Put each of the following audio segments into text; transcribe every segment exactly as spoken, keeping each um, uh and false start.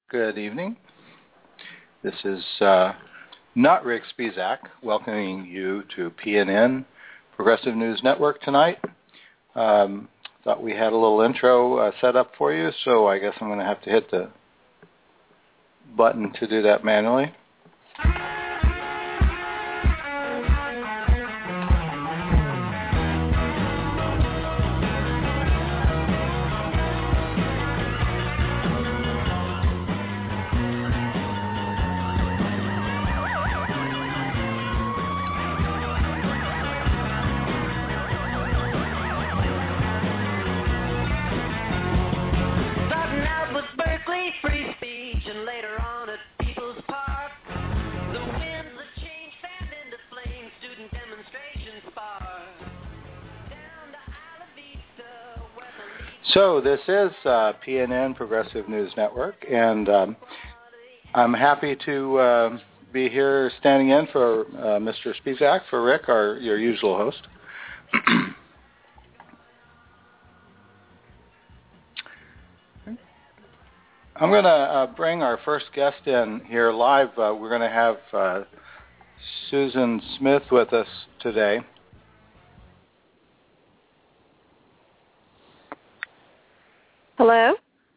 Good evening. This is uh, not Rick Spisak welcoming you to P N N, Progressive News Network tonight. Um, thought we had a little intro uh, set up for you, so I guess I'm going to have to hit the button to do that manually. So this is uh, P N N, Progressive News Network, and um, I'm happy to uh, be here standing in for uh, Mister Spisak, for Rick, our your usual host. I'm going to uh, bring our first guest in here live. Uh, we're going to have uh, Susan Smith with us today. Hello?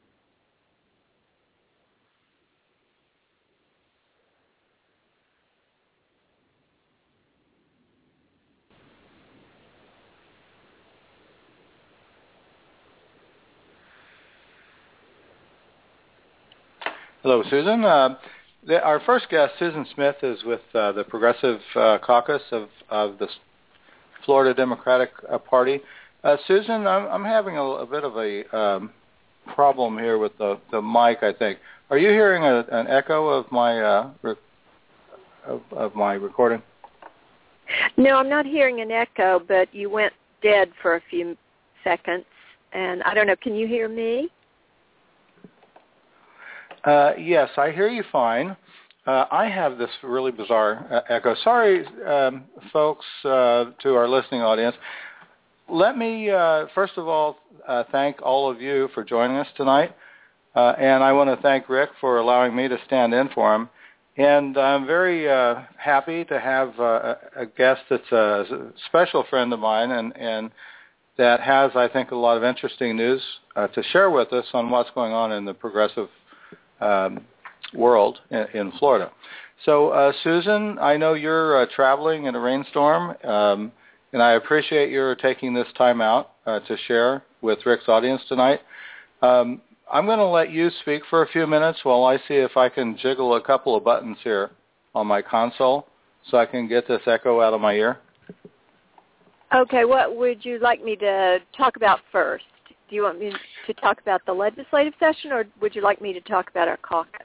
Hello, Susan. Uh, the, our first guest, Susan Smith, is with uh, the Progressive uh, Caucus of, of the Florida Democratic uh, Party. Uh, Susan, I'm, I'm having a, a bit of a um, problem here with the, the mic, I think. Are you hearing a, an echo of my uh, re- of, of my recording? No, I'm not hearing an echo, but you went dead for a few seconds, and I don't know, can you hear me? Uh, yes, I hear you fine. Uh, I have this really bizarre uh, echo. Sorry, um, folks, uh, to our listening audience. Let me, uh, first of all, uh, thank all of you for joining us tonight. Uh, and I want to thank Rick for allowing me to stand in for him. And I'm very uh, happy to have uh, a guest that's a special friend of mine and, and that has, I think, a lot of interesting news uh, to share with us on what's going on in the progressive um, world in, in Florida. So, uh, Susan, I know you're uh, traveling in a rainstorm, um, and I appreciate your taking this time out uh, to share with Rick's audience tonight. Um, I'm going to let you speak for a few minutes while I see if I can jiggle a couple of buttons here on my console so I can get this echo out of my ear. Okay, what would you like me to talk about first? Do you want me to talk about the legislative session, or would you like me to talk about our caucus?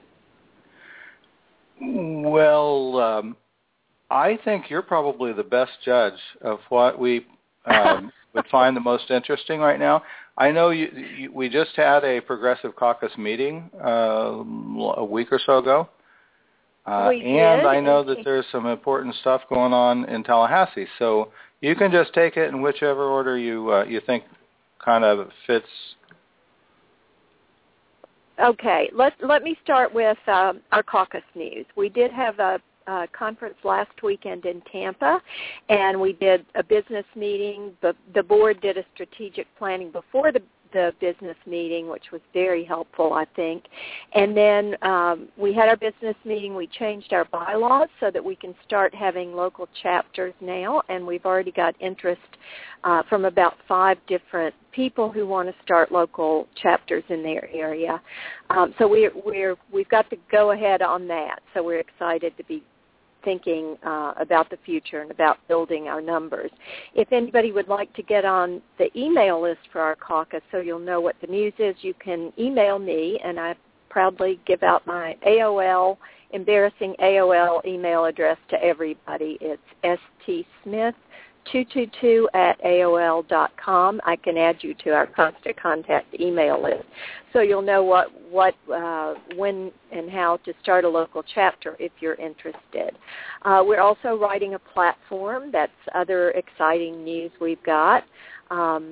Well, um, I think you're probably the best judge of what we um, would find the most interesting right now. I know you, you, we just had a Progressive Caucus meeting uh, a week or so ago, uh, we and did. I know that there's some important stuff going on in Tallahassee. So you can just take it in whichever order you uh, you think kind of fits. Okay, let let me start with um, our caucus news. We did have a Uh, conference last weekend in Tampa, and we did a business meeting. The, the board did a strategic planning before the, the business meeting, which was very helpful, I think. And then um, we had our business meeting. We changed our bylaws so that we can start having local chapters now, and we've already got interest uh, from about five different people who want to start local chapters in their area. Um, so we're, we're, we've got the go-ahead on that, so we're excited to be thinking uh, about the future and about building our numbers. If anybody would like to get on the email list for our caucus so you'll know what the news is, you can email me, and I proudly give out my A O L, embarrassing A O L email address to everybody. It's stsmith two two two at A O L dot com. I can add you to our constant contact email list, so you'll know what, what uh, when and how to start a local chapter if you're interested. Uh, we're also writing a platform. That's other exciting news we've got. Um,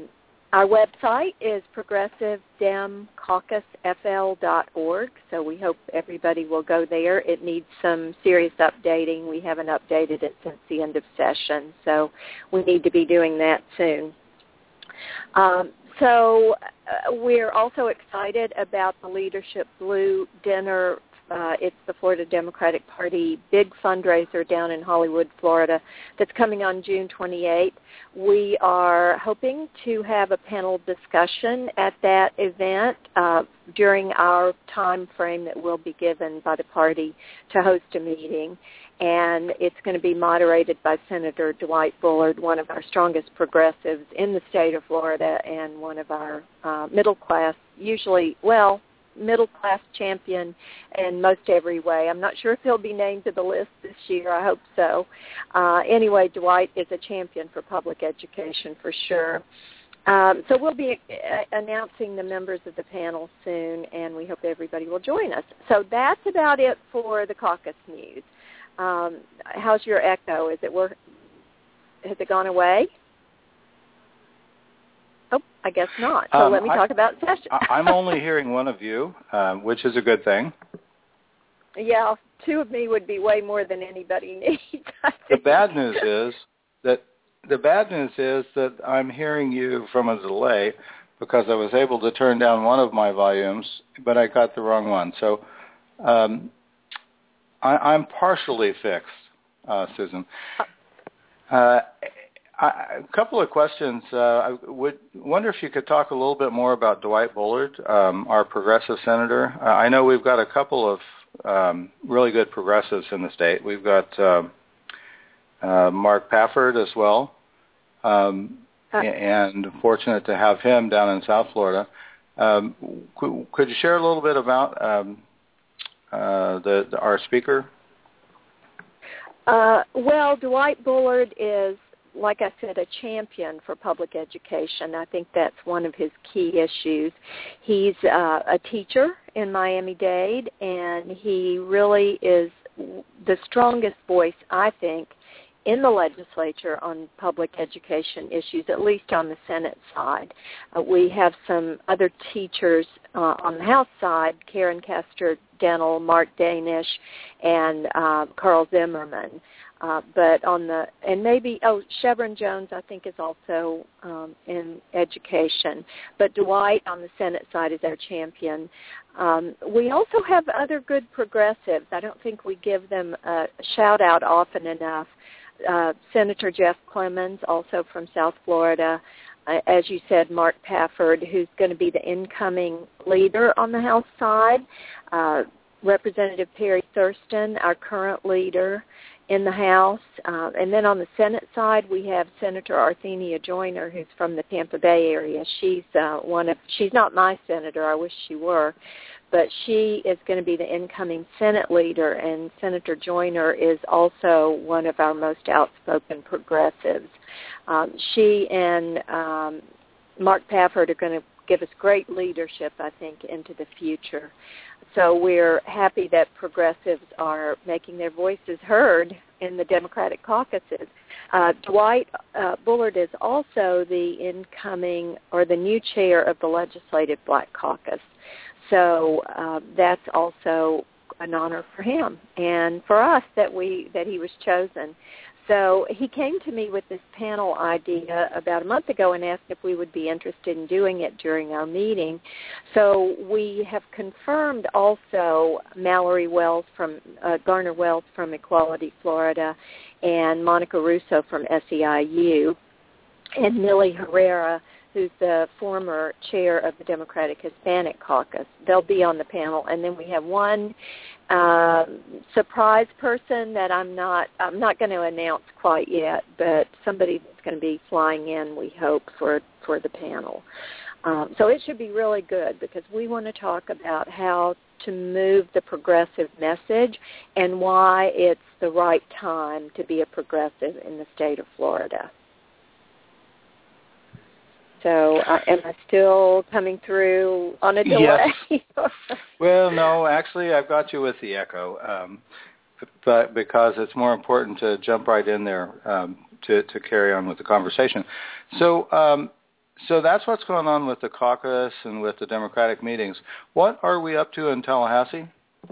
our website is progressive dem caucus f l dot org, so we hope everybody will go there. It needs some serious updating. We haven't updated it since the end of session, so we need to be doing that soon. Um, so uh, we're also excited about the Leadership Blue Dinner. Uh, it's the Florida Democratic Party big fundraiser down in Hollywood, Florida, that's coming on June twenty-eighth. We are hoping to have a panel discussion at that event uh, during our time frame that will be given by the party to host a meeting. And it's going to be moderated by Senator Dwight Bullard, one of our strongest progressives in the state of Florida and one of our uh, middle class, usually, well, middle-class champion in most every way. I'm not sure if he'll be named to the list this year. I hope so. Uh, anyway, Dwight is a champion for public education for sure. Um, so we'll be uh, announcing the members of the panel soon, and we hope everybody will join us. So that's about it for the caucus news. Um, how's your echo? Is it work? Has it gone away? Oh, I guess not. So um, let me talk I, about session. I'm only hearing one of you, um, which is a good thing. Yeah, two of me would be way more than anybody needs. The bad news is that the bad news is that I'm hearing you from a delay because I was able to turn down one of my volumes, but I got the wrong one. So um, I, I'm partially fixed, uh, Susan. Uh, I, a couple of questions. Uh, I would wonder if you could talk a little bit more about Dwight Bullard, um, our progressive senator. Uh, I know we've got a couple of um, really good progressives in the state. We've got uh, uh, Mark Pafford as well, um, and fortunate to have him down in South Florida. Um, could, could you share a little bit about um, uh, the, the our speaker? Uh, well, Dwight Bullard is, like I said, a champion for public education. I think that's one of his key issues. He's uh, a teacher in Miami-Dade, and he really is the strongest voice, I think, in the legislature on public education issues, at least on the Senate side. Uh, we have some other teachers uh, on the House side, Karen Castor-Dental, Mark Danish, and uh, Carl Zimmerman. Uh, but on the, and maybe, oh, Chevron Jones, I think, is also um, in education. But Dwight on the Senate side is our champion. Um, we also have other good progressives. I don't think we give them a shout-out often enough. Uh, Senator Jeff Clemons, also from South Florida. Uh, as you said, Mark Pafford, who's going to be the incoming leader on the House side. Uh, Representative Perry Thurston, our current leader in the House. Uh, and then on the Senate side, we have Senator Arthenia Joyner, who's from the Tampa Bay area. She's uh, one of, she's not my senator, I wish she were, but she is going to be the incoming Senate leader, and Senator Joyner is also one of our most outspoken progressives. Um, she and um, Mark Pafford are going to give us great leadership, I think, into the future. So we're happy that progressives are making their voices heard in the Democratic caucuses. Uh, Dwight uh, Bullard is also the incoming or the new chair of the Legislative Black Caucus. So uh, that's also an honor for him and for us that we that he was chosen. So he came to me with this panel idea about a month ago and asked if we would be interested in doing it during our meeting. So we have confirmed also Mallory Wells from uh, Garner Wells from Equality Florida and Monica Russo from S E I U and Millie Herrera, who's the former chair of the Democratic Hispanic Caucus. They'll be on the panel. And then we have one uh, surprise person that I'm not I'm not going to announce quite yet, but somebody that's going to be flying in, we hope, for, for the panel. Um, so it should be really good because we want to talk about how to move the progressive message and why it's the right time to be a progressive in the state of Florida. So uh, am I still coming through on a delay? Yes. Well, no, actually I've got you with the echo, um, but because it's more important to jump right in there um, to, to carry on with the conversation. So um, so that's what's going on with the caucus and with the Democratic meetings. What are we up to in Tallahassee?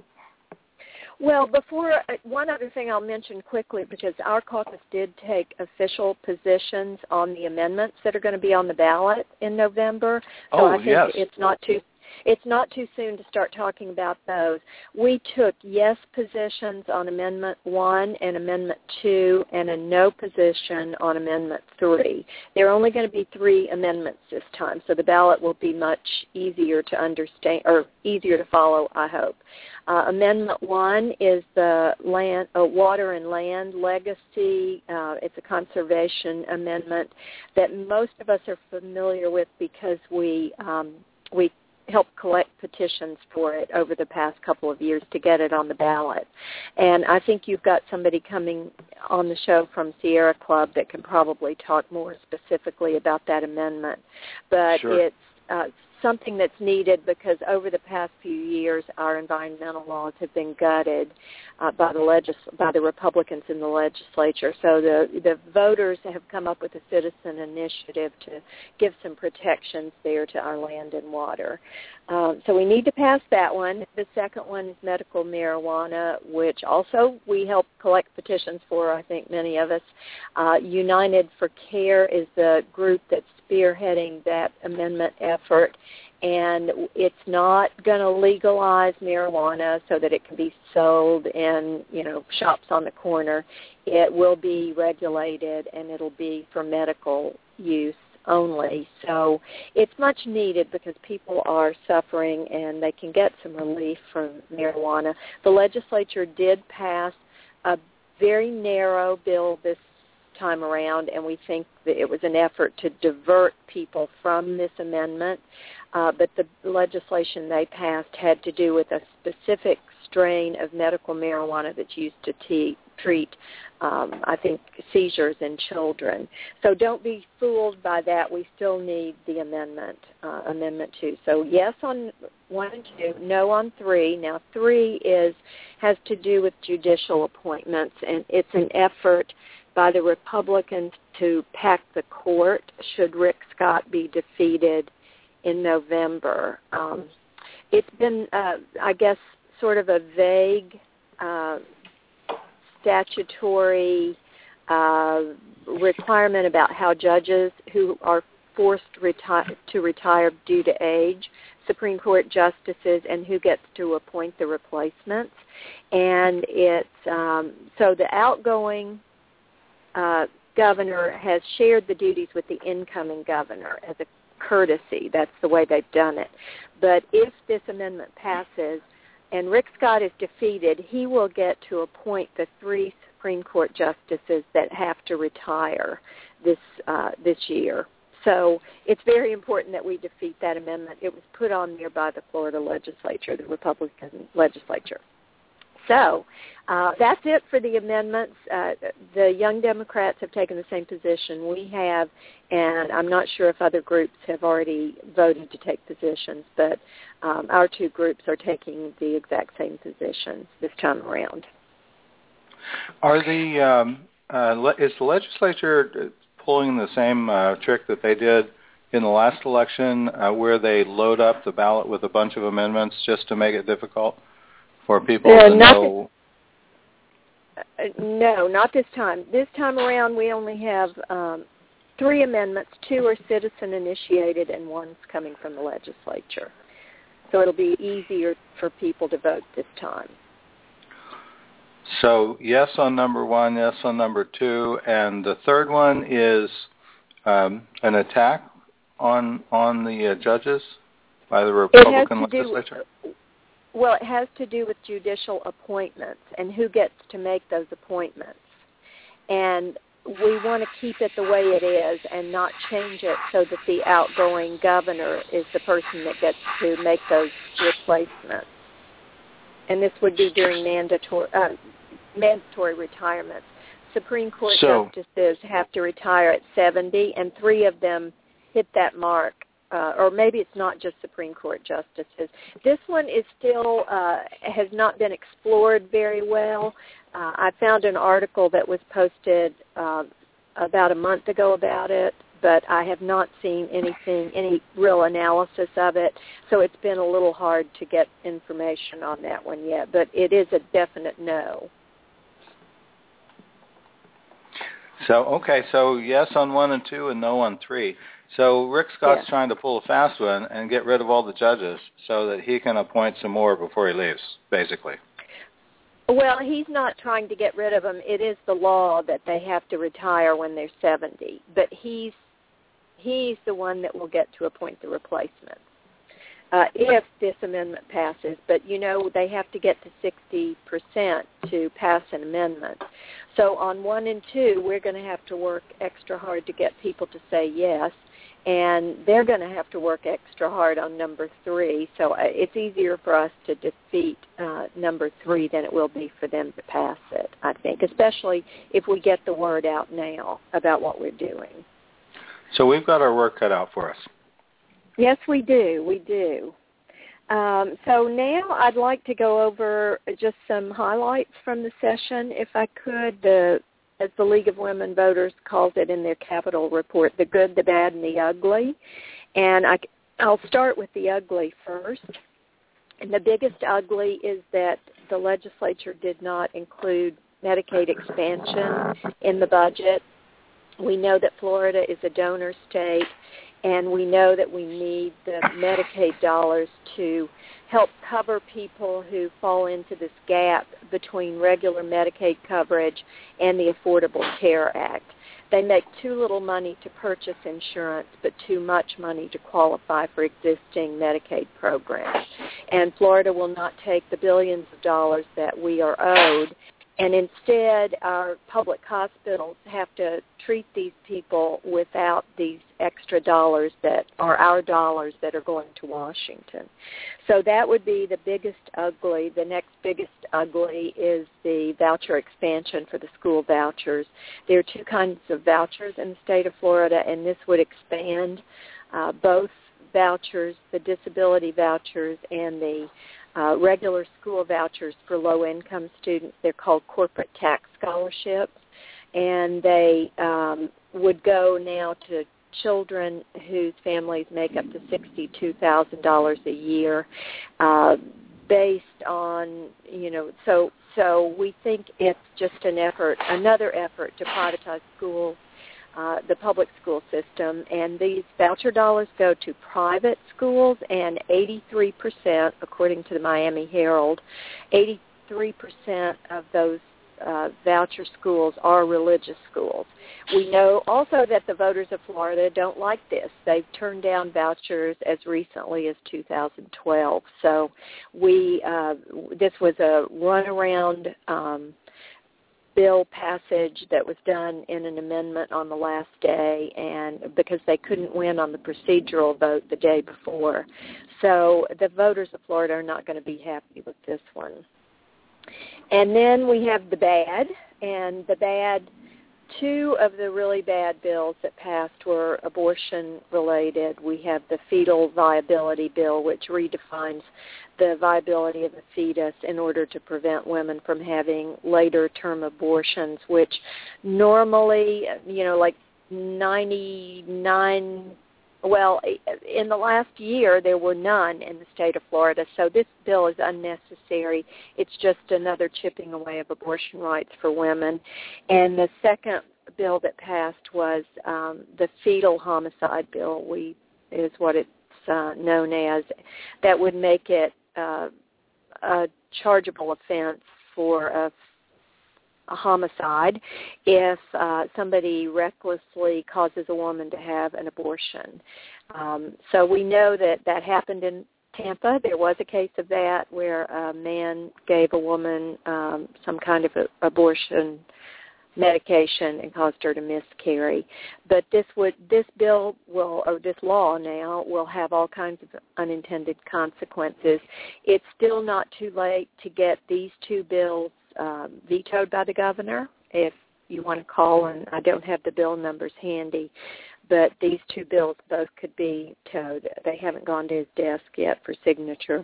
Well, before, one other thing I'll mention quickly, because our caucus did take official positions on the amendments that are going to be on the ballot in November. So oh, I think yes. it's not too It's not too soon to start talking about those. We took yes positions on Amendment one and Amendment two and a no position on Amendment three. There are only going to be three amendments this time, so the ballot will be much easier to understand, or easier to follow, I hope. Uh, amendment one is the land, uh, water and land legacy. Uh, it's a conservation amendment that most of us are familiar with because we um, we helped collect petitions for it over the past couple of years to get it on the ballot. And I think you've got somebody coming on the show from Sierra Club that can probably talk more specifically about that amendment. But sure. it's uh, something that's needed because over the past few years our environmental laws have been gutted uh, by the legis- by the Republicans in the legislature. So the the voters have come up with a citizen initiative to give some protections there to our land and water. Um, so we need to pass that one. The second one is medical marijuana, which also we help collect petitions for, I think many of us. Uh, United for Care is the group that's spearheading that amendment effort, and it's not going to legalize marijuana so that it can be sold in, you know, shops on the corner. It will be regulated, and it'll be for medical use only. So it's much needed because people are suffering and they can get some relief from marijuana. The legislature did pass a very narrow bill this time around, and we think that it was an effort to divert people from this amendment. Uh, but the legislation they passed had to do with a specific strain of medical marijuana that's used to te- treat, um, I think, seizures in children. So don't be fooled by that. We still need the amendment, uh, Amendment two. So yes on one and two, no on three. Now three is has to do with judicial appointments, and it's an effort by the Republicans to pack the court should Rick Scott be defeated in November. Um, it's been, uh, I guess, sort of a vague uh, statutory uh, requirement about how judges who are forced reti- to retire due to age, Supreme Court justices, and who gets to appoint the replacements. And it's um, so the outgoing uh, governor has shared the duties with the incoming governor as a courtesy. That's the way they've done it. But if this amendment passes and Rick Scott is defeated, he will get to appoint the three Supreme Court justices that have to retire this uh, this year. So it's very important that we defeat that amendment. It was put on there by the Florida legislature, the Republican legislature. So uh, that's it for the amendments. Uh, the Young Democrats have taken the same position we have, and I'm not sure if other groups have already voted to take positions, but um, our two groups are taking the exact same positions this time around. Are the um, uh, le- is the legislature pulling the same uh, trick that they did in the last election, uh, where they load up the ballot with a bunch of amendments just to make it difficult for people no, to not know? This, uh, no, not this time. This time around, we only have um, three amendments. Two are citizen-initiated, and one's coming from the legislature. So it'll be easier for people to vote this time. So yes on number one, yes on number two, and the third one is um, an attack on on the uh, judges by the Republican legislature? Do, well, it has to do with judicial appointments and who gets to make those appointments. And we want to keep it the way it is and not change it so that the outgoing governor is the person that gets to make those replacements. And this would be during mandatory uh, mandatory retirements. Supreme Court so, justices have to retire at seventy, and three of them hit that mark. Uh, or maybe it's not just Supreme Court justices. This one is still uh, has not been explored very well. Uh, I found an article that was posted uh, about a month ago about it, but I have not seen anything, any real analysis of it, so it's been a little hard to get information on that one yet, but it is a definite no. So, okay, so yes on one and two and no on three. So Rick Scott's yeah. trying to pull a fast one and get rid of all the judges so that he can appoint some more before he leaves, basically. Well, he's not trying to get rid of them. It is the law that they have to retire when they're seventy. But he's he's the one that will get to appoint the replacements uh, if this amendment passes. But, you know, they have to get to sixty percent to pass an amendment. So on one and two, we're going to have to work extra hard to get people to say yes. And they're going to have to work extra hard on number three. So it's easier for us to defeat uh, number three than it will be for them to pass it, I think, especially if we get the word out now about what we're doing. So we've got our work cut out for us. Yes, we do. We do. Um, so now I'd like to go over just some highlights from the session, if I could. The as the League of Women Voters calls it in their Capitol report, the good, the bad, and the ugly. And I, I'll start with the ugly first. And the biggest ugly is that the legislature did not include Medicaid expansion in the budget. We know that Florida is a donor state, and we know that we need the Medicaid dollars to help cover people who fall into this gap between regular Medicaid coverage and the Affordable Care Act. They make too little money to purchase insurance, but too much money to qualify for existing Medicaid programs. And Florida will not take the billions of dollars that we are owed, and instead our public hospitals have to treat these people without these extra dollars that are our dollars that are going to Washington. So that would be the biggest ugly. The next biggest ugly is the voucher expansion for the school vouchers. There are two kinds of vouchers in the state of Florida, and this would expand uh, both vouchers, the disability vouchers and the Uh, regular school vouchers for low-income students. They're called corporate tax scholarships, and they um, would go now to children whose families make up to sixty-two thousand dollars a year, uh, based on, you know, so so we think it's just an effort, another effort to privatize schools, Uh, the public school system, and these voucher dollars go to private schools, and eighty-three percent, according to the Miami Herald, eighty-three percent of those uh, voucher schools are religious schools. We know also that the voters of Florida don't like this. They've turned down vouchers as recently as two thousand twelve. So we uh, this was a runaround um bill passage that was done in an amendment on the last day, and because they couldn't win on the procedural vote the day before. So the voters of Florida are not going to be happy with this one. And then we have the bad, and the bad, two of the really bad bills that passed were abortion-related. We have the fetal viability bill, which redefines the viability of the fetus in order to prevent women from having later-term abortions, which normally, you know, like ninety-nine, well, in the last year there were none in the state of Florida, so this bill is unnecessary. It's just another chipping away of abortion rights for women. And the second bill that passed was um, the fetal homicide bill, we is what it's uh, known as, that would make it uh, a chargeable offense for a, a homicide if uh, somebody recklessly causes a woman to have an abortion. Um, so we know that that happened in Tampa. There was a case of that where a man gave a woman um, some kind of a, abortion medication and caused her to miscarry. But this would this bill will, or this law now, will have all kinds of unintended consequences. It's still not too late to get these two bills um, vetoed by the governor. If you want to call, and I don't have the bill numbers handy, but these two bills both could be towed. They haven't gone to his desk yet for signature.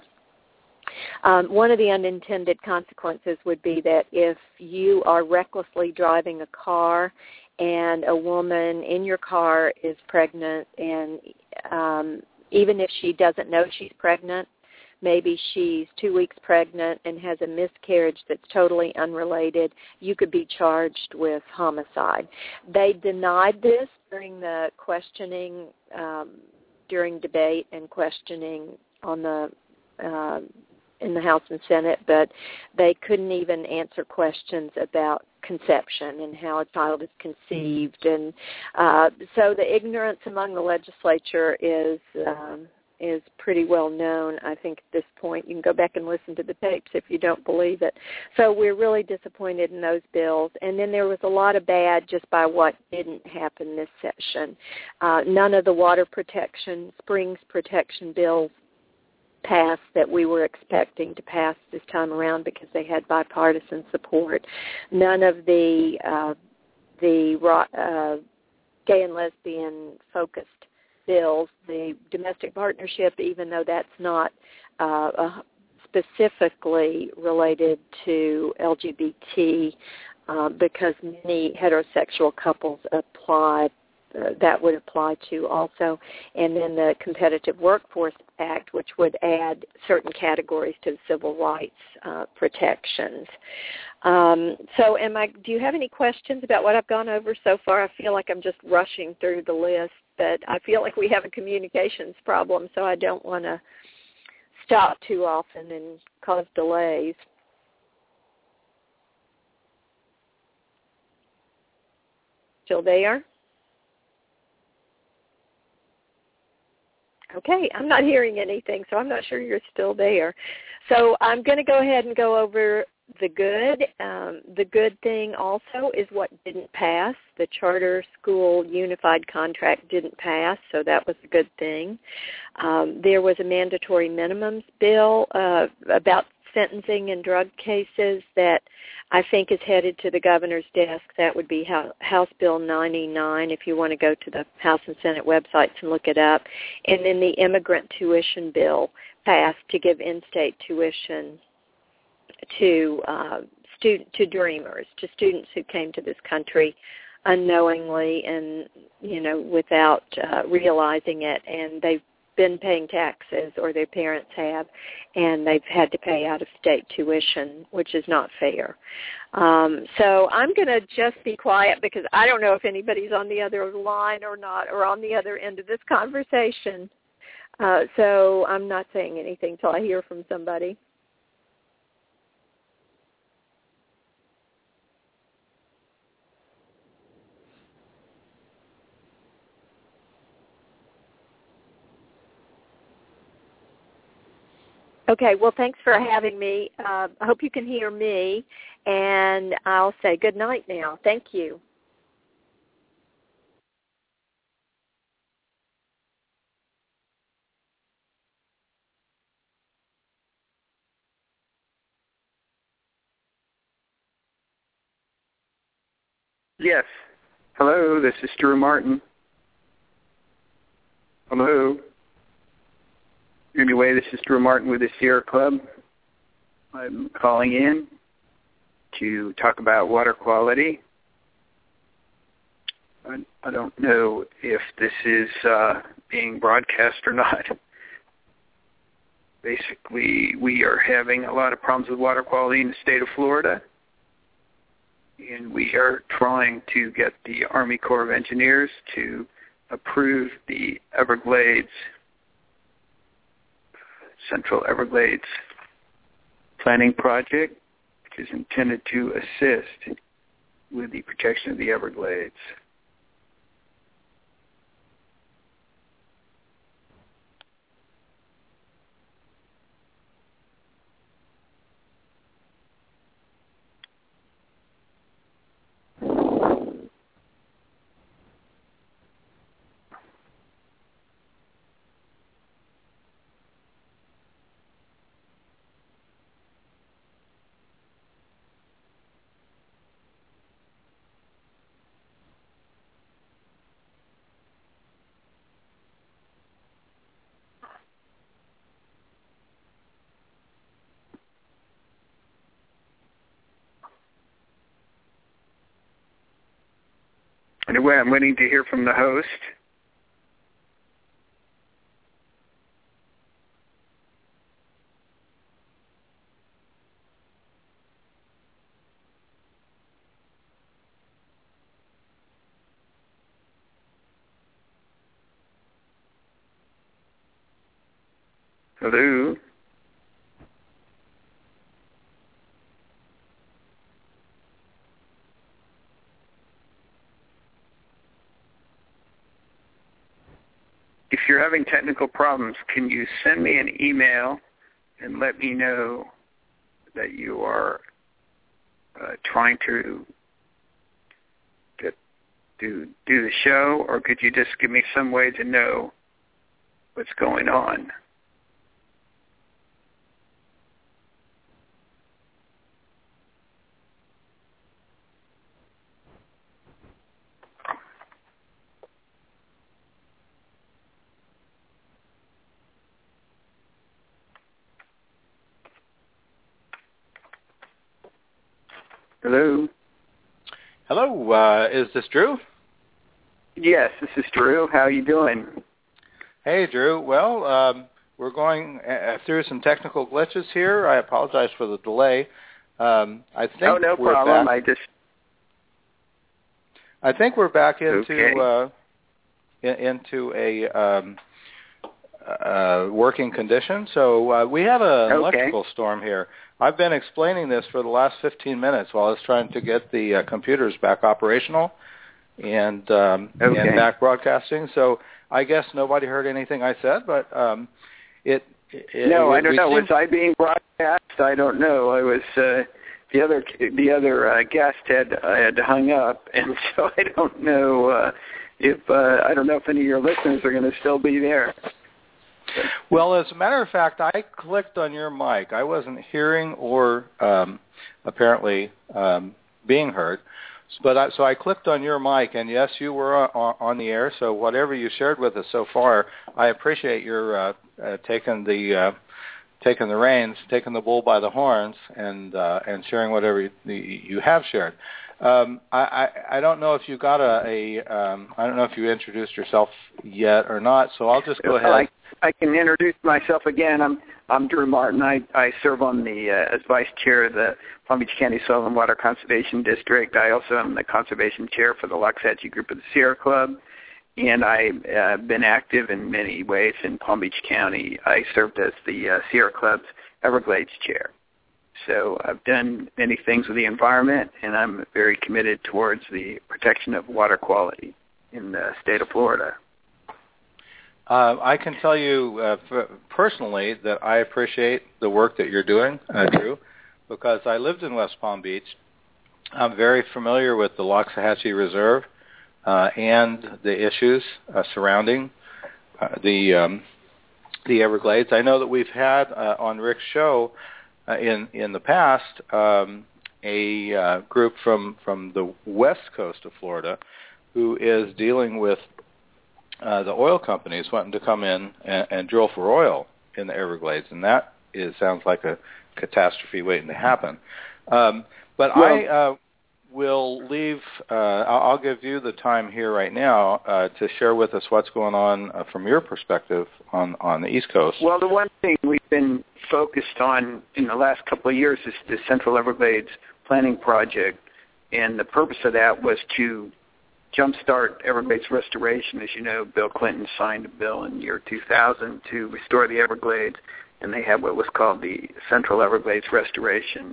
Um, one of the unintended consequences would be that if you are recklessly driving a car and a woman in your car is pregnant, and um, even if she doesn't know she's pregnant, maybe she's two weeks pregnant and has a miscarriage that's totally unrelated, you could be charged with homicide. They denied this during the questioning, um, during debate and questioning on the uh, in the House and Senate, but they couldn't even answer questions about conception and how a child is conceived. And uh, so the ignorance among the legislature is um, is pretty well known, I think, at this point. You can go back and listen to the tapes if you don't believe it. So we're really disappointed in those bills. And then there was a lot of bad just by what didn't happen this session. Uh, none of the water protection, springs protection bills passed that we were expecting to pass this time around because they had bipartisan support. None of the uh, the uh, gay and lesbian focused bills, the domestic partnership, even though that's not uh, uh, specifically related to L G B T, uh, because many heterosexual couples apply. Uh, that would apply to also. And then the Competitive Workforce Act, which would add certain categories to the civil rights uh, protections. Um, so am I, do you have any questions about what I've gone over so far? I feel like I'm just rushing through the list, but I feel like we have a communications problem, so I don't want to stop too often and cause delays. Still there? Okay, I'm not hearing anything, so I'm not sure you're still there. So I'm going to go ahead and go over the good. Um, the good thing also is what didn't pass. The charter school unified contract didn't pass, so that was a good thing. Um, there was a mandatory minimums bill uh, about sentencing in drug cases that I think is headed to the governor's desk. That would be House Bill ninety-nine if you want to go to the House and Senate websites and look it up. And then the immigrant tuition bill passed to give in-state tuition to uh, student to dreamers, to students who came to this country unknowingly and, you know, without uh, realizing it, and they've been paying taxes, or their parents have, and they've had to pay out-of-state tuition, which is not fair. Um, so I'm going to just be quiet because I don't know if anybody's on the other line or not, or on the other end of this conversation. Uh, so I'm not saying anything till I hear from somebody. Okay, well, thanks for having me. Uh, I hope you can hear me, and I'll say good night now. Thank you. Yes. Hello, this is Drew Martin. Hello. Anyway, this is Drew Martin with the Sierra Club. I'm calling in to talk about water quality. I, I don't know if this is uh, being broadcast or not. Basically, we are having a lot of problems with water quality in the state of Florida, and we are trying to get the Army Corps of Engineers to approve the Everglades, Central Everglades planning project, which is intended to assist with the protection of the Everglades. Anyway, I'm waiting to hear from the host. Hello? If you're having technical problems, can you send me an email and let me know that you are uh, trying to get, do, do the show, or could you just give me some way to know what's going on? Hello? Hello, uh, is this Drew? Yes, this is Drew. How are you doing? Hey, Drew. Well, um, we're going uh, through some technical glitches here. I apologize for the delay. Um, I think oh, no we're problem. Back. I just... I think we're back into okay. uh, in, into a um, uh, working condition. So uh, we have an okay. electrical storm here. I've been explaining this for the last fifteen minutes while I was trying to get the uh, computers back operational and um, okay. and back broadcasting. So I guess nobody heard anything I said, but um, it, it. No, it, I don't know. Seem... Was I being broadcast? I don't know. I was uh, the other the other uh, guest had uh, had hung up, and so I don't know uh, if uh, I don't know if any of your listeners are going to still be there. Well, as a matter of fact, I clicked on your mic. I wasn't hearing or um, apparently um, being heard. But I, so I clicked on your mic, and yes, you were on, on the air. So whatever you shared with us so far, I appreciate your uh, uh, taking the uh, taking the reins, taking the bull by the horns, and uh, and sharing whatever you, you have shared. Um, I, I, I don't know if you got a, a um, I don't know if you introduced yourself yet or not. So I'll just go ahead. I, I can introduce myself again. I'm I'm Drew Martin. I, I serve on the uh, as vice chair of the Palm Beach County Soil and Water Conservation District. I also am the conservation chair for the Loxahatchee Group of the Sierra Club, and I've uh, been active in many ways in Palm Beach County. I served as the uh, Sierra Club's Everglades chair. So I've done many things with the environment, and I'm very committed towards the protection of water quality in the state of Florida. Uh, I can tell you uh, f- personally that I appreciate the work that you're doing, uh, Drew, because I lived in West Palm Beach. I'm very familiar with the Loxahatchee Reserve uh, and the issues uh, surrounding uh, the um, the Everglades. I know that we've had uh, on Rick's show uh, in in the past um, a uh, group from from the west coast of Florida who is dealing with Uh, the oil companies wanting to come in and, and drill for oil in the Everglades, and that is sounds like a catastrophe waiting to happen. Um, but well, I uh, will leave. Uh, I'll, I'll give you the time here right now uh, to share with us what's going on uh, from your perspective on, on the East Coast. Well, the one thing we've been focused on in the last couple of years is the Central Everglades Planning Project, and the purpose of that was to jumpstart Everglades restoration. As you know, Bill Clinton signed a bill in the year two thousand to restore the Everglades, and they had what was called the Central Everglades Restoration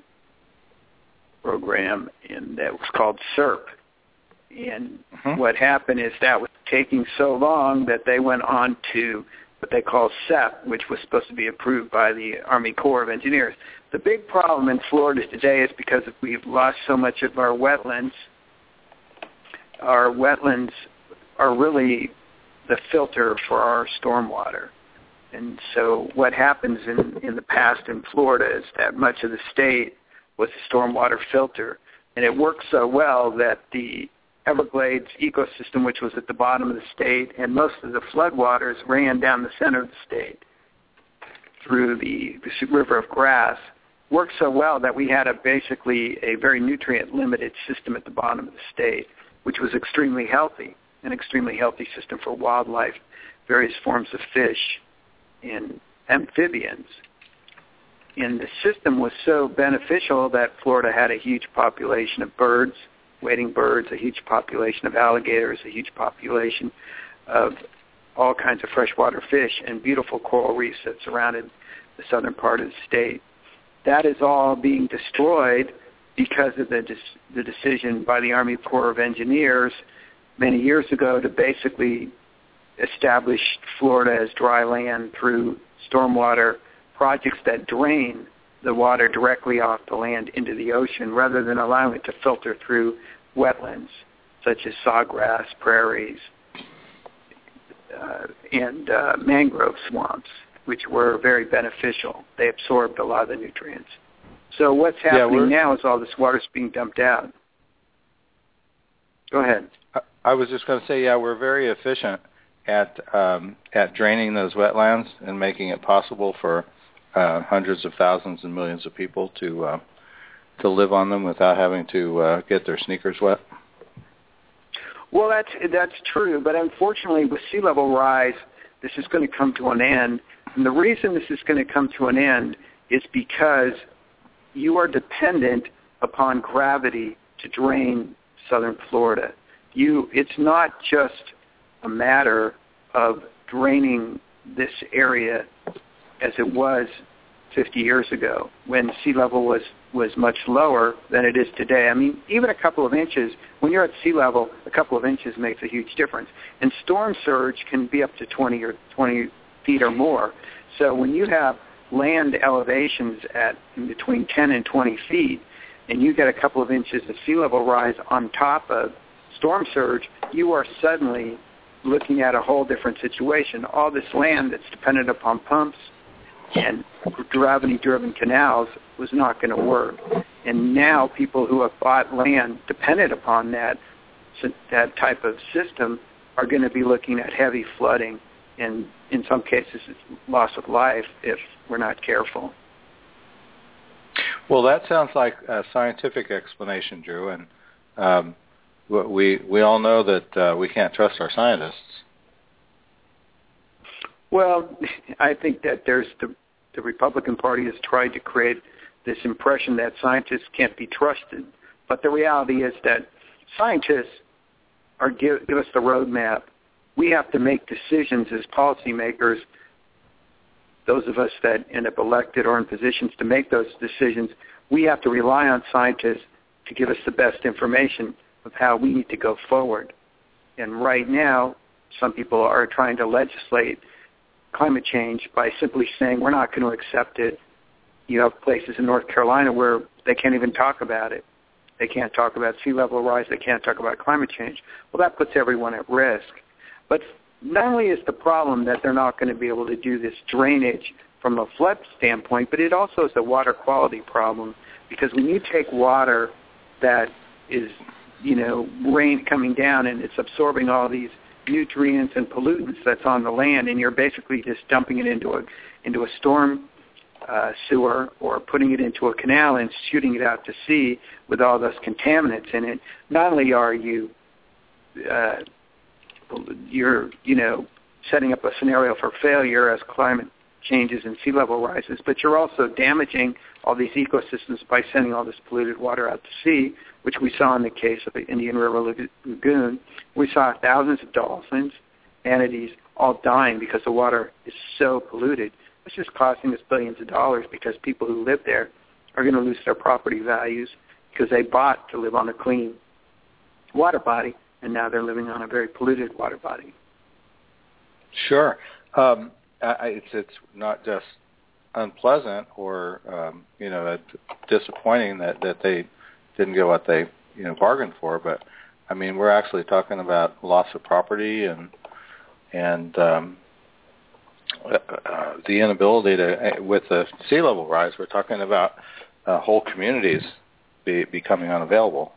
Program, and that was called S E R P. And mm-hmm. what happened is that was taking so long that they went on to what they call S E P, which was supposed to be approved by the Army Corps of Engineers. The big problem in Florida today is because we've lost so much of our wetlands. Our wetlands are really the filter for our stormwater. And so what happens in, in the past in Florida is that much of the state was a stormwater filter. And it worked so well that the Everglades ecosystem, which was at the bottom of the state, and most of the floodwaters ran down the center of the state through the, the river of grass, worked so well that we had a basically a very nutrient-limited system at the bottom of the state, which was extremely healthy, an extremely healthy system for wildlife, various forms of fish, and amphibians. And the system was so beneficial that Florida had a huge population of birds, wading birds, a huge population of alligators, a huge population of all kinds of freshwater fish, and beautiful coral reefs that surrounded the southern part of the state. That is all being destroyed because of the, the decision by the Army Corps of Engineers many years ago to basically establish Florida as dry land through stormwater projects that drain the water directly off the land into the ocean rather than allowing it to filter through wetlands such as sawgrass, prairies, uh, and uh, mangrove swamps, which were very beneficial. They absorbed a lot of the nutrients. So what's happening yeah, now is all this water's being dumped out. Go ahead. I was just going to say, yeah, we're very efficient at um, at draining those wetlands and making it possible for uh, hundreds of thousands and millions of people to uh, to live on them without having to uh, get their sneakers wet. Well, that's that's true, but unfortunately, with sea level rise, this is going to come to an end. And the reason this is going to come to an end is because you are dependent upon gravity to drain southern Florida. You, it's not just a matter of draining this area as it was fifty years ago when sea level was, was much lower than it is today. I mean, even a couple of inches, when you're at sea level, a couple of inches makes a huge difference. And storm surge can be up to twenty or twenty feet or more. So when you have land elevations at between ten and twenty feet, and you get a couple of inches of sea level rise on top of storm surge, you are suddenly looking at a whole different situation. All this land that's dependent upon pumps and gravity-driven canals was not going to work. And now people who have bought land dependent upon that that type of system are going to be looking at heavy flooding and, in some cases, loss of life if we're not careful. Well, that sounds like a scientific explanation, Drew, and um, we we all know that uh, we can't trust our scientists. Well, I think that there's the, the Republican Party has tried to create this impression that scientists can't be trusted, but the reality is that scientists are give, give us the roadmap. We have to make decisions as policymakers. Those of us that end up elected or in positions to make those decisions, we have to rely on scientists to give us the best information of how we need to go forward. And right now, some people are trying to legislate climate change by simply saying we're not going to accept it. You have places in North Carolina where they can't even talk about it. They can't talk about sea level rise. They can't talk about climate change. Well, that puts everyone at risk. But not only is the problem that they're not going to be able to do this drainage from a flood standpoint, but it also is a water quality problem, because when you take water that is, you know, rain coming down and it's absorbing all these nutrients and pollutants that's on the land, and you're basically just dumping it into a into a storm uh, sewer or putting it into a canal and shooting it out to sea with all those contaminants in it, not only are you uh, you're, you know, setting up a scenario for failure as climate changes and sea level rises, but you're also damaging all these ecosystems by sending all this polluted water out to sea, which we saw in the case of the Indian River Lagoon. We saw thousands of dolphins, manatees, all dying because the water is so polluted. It's just costing us billions of dollars because people who live there are going to lose their property values because they bought to live on a clean water body, and now they're living on a very polluted water body. Sure. Um, I, it's it's not just unpleasant or um, you know disappointing that, that they didn't get what they you know bargained for, but I mean we're actually talking about loss of property and and um, uh, the inability to with the sea level rise. We're talking about uh, whole communities be, becoming unavailable.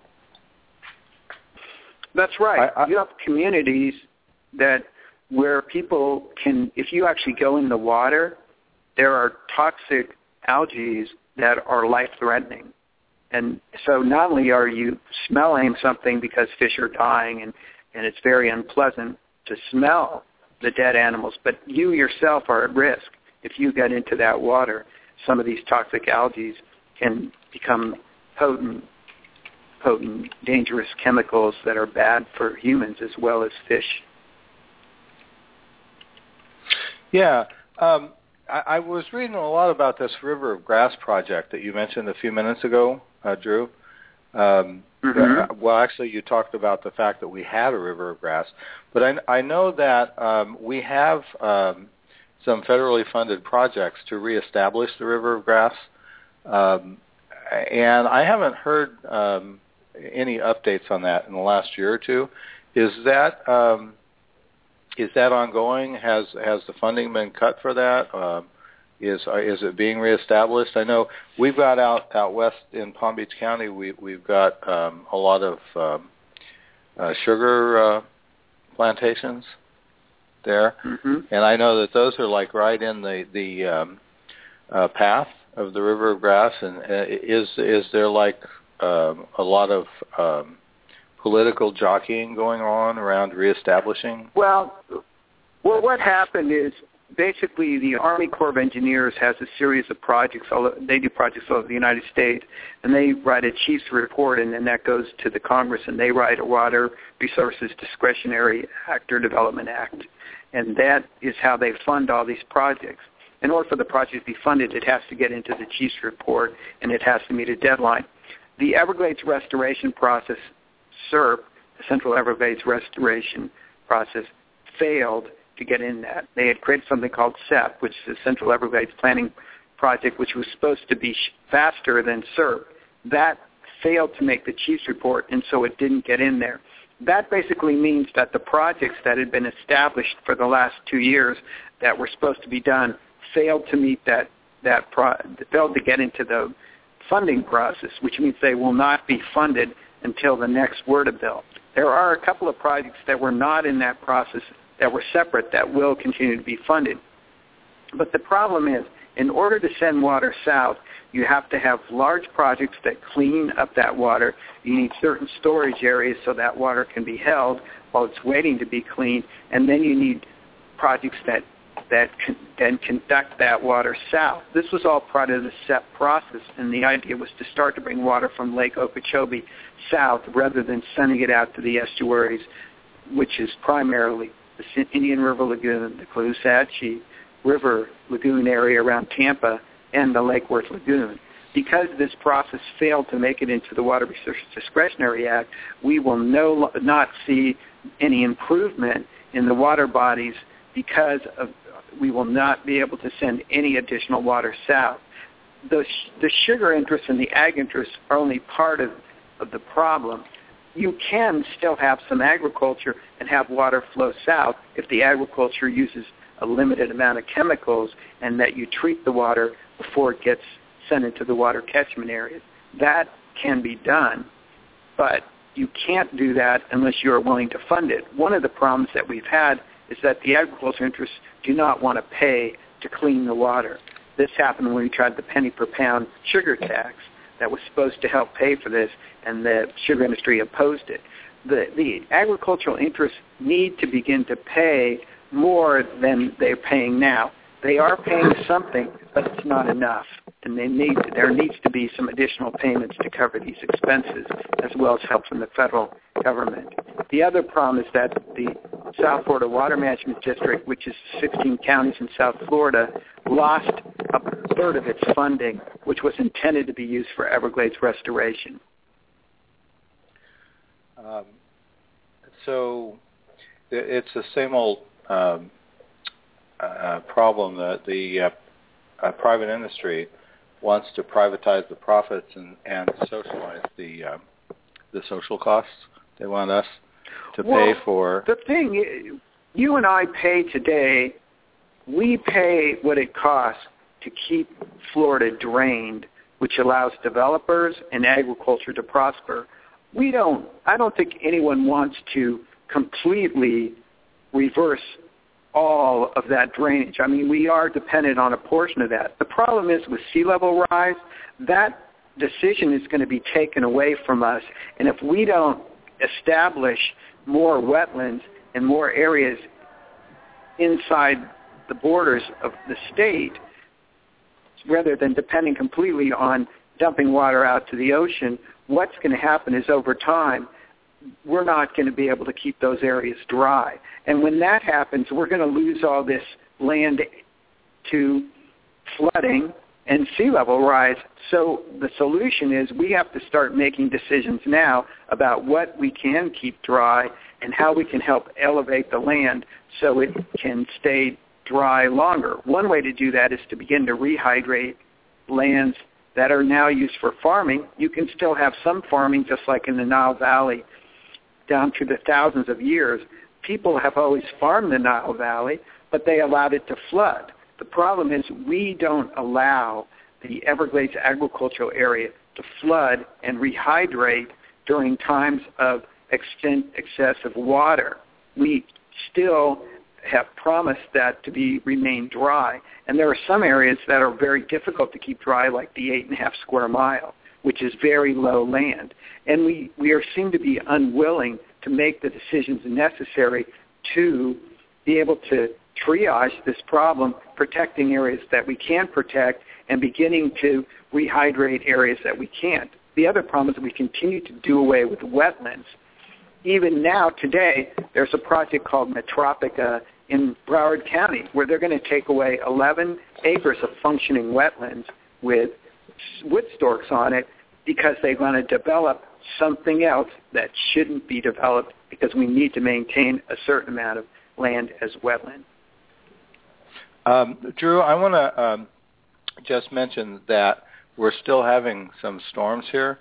That's right. I, I, you have communities that where people can, if you actually go in the water, there are toxic algae that are life-threatening. And so not only are you smelling something because fish are dying and, and it's very unpleasant to smell the dead animals, but you yourself are at risk. If you get into that water, some of these toxic algae can become potent, potent, dangerous chemicals that are bad for humans as well as fish. Yeah. Um, I, I was reading a lot about this River of Grass project that you mentioned a few minutes ago, uh, Drew. Um, mm-hmm. uh, well, actually, you talked about the fact that we had a River of Grass, but I, I know that um, we have um, some federally funded projects to reestablish the River of Grass, um, and I haven't heard um, any updates on that in the last year or two. Is that um, is that ongoing? Has has the funding been cut for that? Um, is is it being reestablished? I know we've got out, out west in Palm Beach County. We we've got um, a lot of um, uh, sugar uh, plantations there, mm-hmm. and I know that those are like right in the the um, uh, path of the River of Grass. And uh, is is there like um, a lot of um, political jockeying going on around reestablishing? Well, well, what happened is basically the Army Corps of Engineers has a series of projects. All, they do projects all over the United States, and they write a chief's report, and then that goes to the Congress, and they write a Water Resources Discretionary Act or Development Act, and that is how they fund all these projects. In order for the project to be funded, it has to get into the chief's report, and it has to meet a deadline. The Everglades restoration process, C E R P, the Central Everglades Restoration Process, failed to get in that. They had created something called C E P, which is the Central Everglades Planning Project, which was supposed to be faster than C E R P. That failed to make the chief's report, and so it didn't get in there. That basically means that the projects that had been established for the last two years that were supposed to be done failed to meet that, that pro- failed to get into the funding process, which means they will not be funded until the next WRDA bill. There are a couple of projects that were not in that process that were separate that will continue to be funded. But the problem is, in order to send water south, you have to have large projects that clean up that water. You need certain storage areas so that water can be held while it's waiting to be cleaned, and then you need projects that that can then conduct that water south. This was all part of the C E P process, and the idea was to start to bring water from Lake Okeechobee south rather than sending it out to the estuaries, which is primarily the Indian River Lagoon, the Caloosahatchee River Lagoon area around Tampa, and the Lake Worth Lagoon. Because this process failed to make it into the Water Resources Discretionary Act, we will no, not see any improvement in the water bodies because of we will not be able to send any additional water south. The, the sugar interests and the ag interests are only part of, of the problem. You can still have some agriculture and have water flow south if the agriculture uses a limited amount of chemicals and that you treat the water before it gets sent into the water catchment areas. That can be done, but you can't do that unless you are willing to fund it. One of the problems that we've had is that the agriculture interests do not want to pay to clean the water. This happened when we tried the penny per pound sugar tax that was supposed to help pay for this, and the sugar industry opposed it. The, the agricultural interests need to begin to pay more than they're paying now. They are paying something, but it's not enough, and they need to, there needs to be some additional payments to cover these expenses, as well as help from the federal government. The other problem is that the South Florida Water Management District, which is sixteen counties in South Florida, lost a third of its funding, which was intended to be used for Everglades restoration. Um, so it's the same old um, uh, problem that the uh, uh, private industry wants to privatize the profits and, and socialize the uh, the social costs. They want us to well, pay for. The thing, you and I pay today, we pay what it costs to keep Florida drained, which allows developers and agriculture to prosper. We don't, I don't think anyone wants to completely reverse all of that drainage. I mean, we are dependent on a portion of that. The problem is with sea level rise, that decision is going to be taken away from us. And if we don't establish more wetlands and more areas inside the borders of the state, rather than depending completely on dumping water out to the ocean, what's going to happen is over time, we're not going to be able to keep those areas dry. And when that happens, we're going to lose all this land to flooding and sea level rise. So the solution is we have to start making decisions now about what we can keep dry and how we can help elevate the land so it can stay dry longer. One way to do that is to begin to rehydrate lands that are now used for farming. You can still have some farming, just like in the Nile Valley, down through the thousands of years. People have always farmed the Nile Valley, but they allowed it to flood. The problem is we don't allow the Everglades agricultural area to flood and rehydrate during times of extent excessive water. We still have promised that to be remain dry. And there are some areas that are very difficult to keep dry, like the eight and a half square mile, which is very low land. And we, we are seem to be unwilling to make the decisions necessary to be able to triage this problem, protecting areas that we can protect and beginning to rehydrate areas that we can't. The other problem is that we continue to do away with wetlands. Even now, today, there's a project called Metropica in Broward County where they're going to take away eleven acres of functioning wetlands with wood storks on it because they want to develop something else that shouldn't be developed because we need to maintain a certain amount of land as wetland. Um, Drew, I want to um, just mention that we're still having some storms here,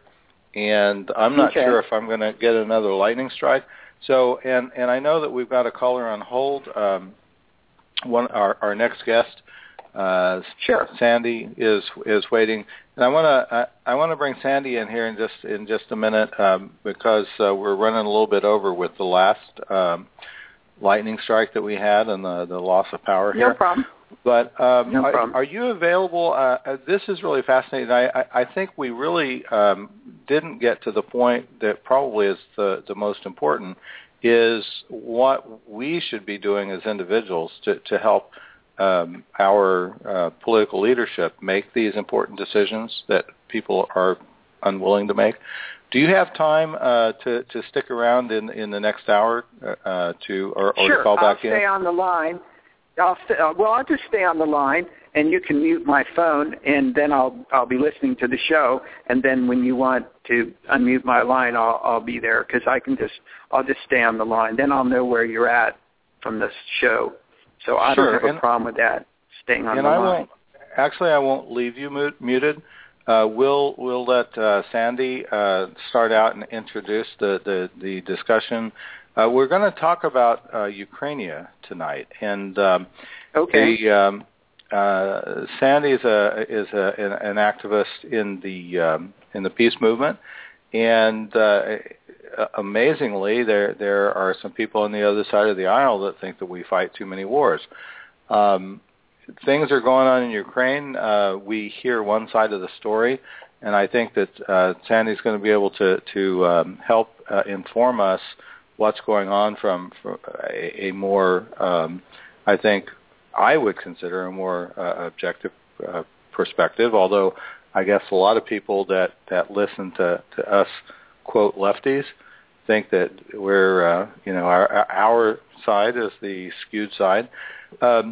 and I'm not okay. sure if I'm going to get another lightning strike. So, and, and I know that we've got a caller on hold. Um, one, our, our next guest, uh, sure. Sandy, is is waiting, and I want to I, I want to bring Sandy in here in just in just a minute um, because uh, we're running a little bit over with the last um, lightning strike that we had and the, the loss of power here. No problem. But um, no are, problem. are you available? Uh, this is really fascinating. I, I, I think we really um, didn't get to the point that probably is the, the most important, is what we should be doing as individuals to, to help um, our uh, political leadership make these important decisions that people are unwilling to make. Do you have time uh, to, to stick around in, in the next hour uh, to or, or sure. to call back I'll in? Stay on the line. I'll st- uh, well, I'll just stay on the line, and you can mute my phone, and then I'll I'll be listening to the show. And then when you want to unmute my line, I'll I'll be there because I can just I'll just stay on the line. Then I'll know where you're at from this show. So I sure. don't have and, a problem with that. Staying on and the I line. Won't, actually, I won't leave you mute, muted. Uh, we'll we'll let uh, Sandy uh, start out and introduce the the, the discussion. Uh, we're going to talk about uh, Ukraine tonight, and um, okay. the, um, uh, Sandy is a is a, an, an activist in the um, in the peace movement, and uh, amazingly, there there are some people on the other side of the aisle that think that we fight too many wars. Um, things are going on in Ukraine. Uh, we hear one side of the story, and I think that uh, Sandy's going to be able to to um, help uh, inform us what's going on from, from a, a more, um, I think, I would consider a more uh, objective uh, perspective, although I guess a lot of people that, that listen to, to us, quote, lefties, think that we're, uh, you know, our, our side is the skewed side. Um,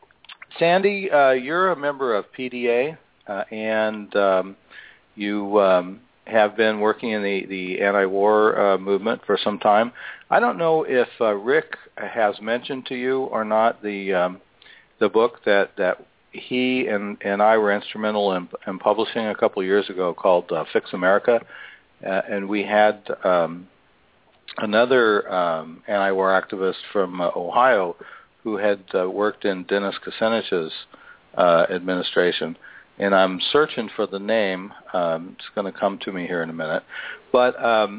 Sandy, uh, you're a member of P D A, uh, and um, you um, have been working in the, the anti-war uh, movement for some time. I don't know if uh, Rick has mentioned to you or not the um, the book that, that he and, and I were instrumental in, in publishing a couple of years ago called uh, Fix America. Uh, and we had um, another um, anti-war activist from uh, Ohio who had uh, worked in Dennis Kucinich's uh, administration. And I'm searching for the name. Um, it's going to come to me here in a minute. But um,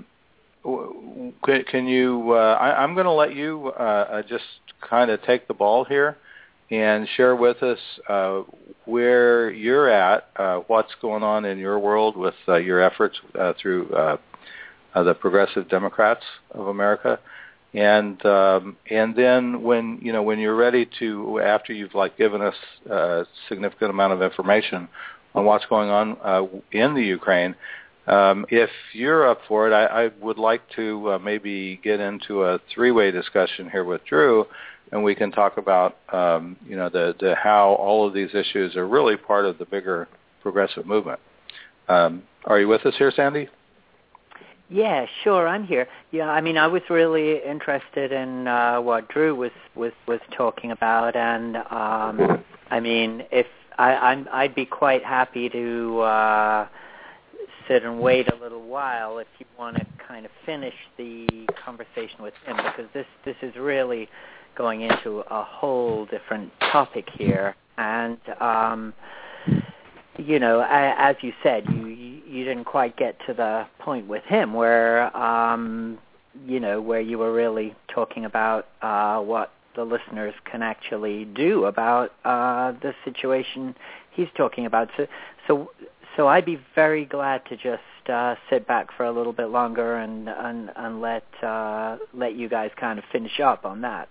can, can you? Uh, I, I'm going to let you uh, just kind of take the ball here and share with us uh, where you're at, uh, what's going on in your world with uh, your efforts uh, through uh, uh, the Progressive Democrats of America, and um, and then when you know when you're ready to, after you've like given us a significant amount of information on what's going on uh, in the Ukraine. Um, if you're up for it, I, I would like to uh, maybe get into a three-way discussion here with Drew, and we can talk about um, you know the, the how all of these issues are really part of the bigger progressive movement. Um, are you with us here, Sandy? Yeah, sure, I'm here. Yeah, I mean, I was really interested in uh, what Drew was, was, was talking about, and um, I mean, if I, I'm, I'd be quite happy to. Uh, sit and wait a little while if you want to kind of finish the conversation with him, because this this is really going into a whole different topic here. And um, you know, as you said, you you didn't quite get to the point with him where um, you know where you were really talking about uh, what the listeners can actually do about uh, the situation he's talking about. So so. So I'd be very glad to just uh, sit back for a little bit longer and and, and let uh, let you guys kind of finish up on that.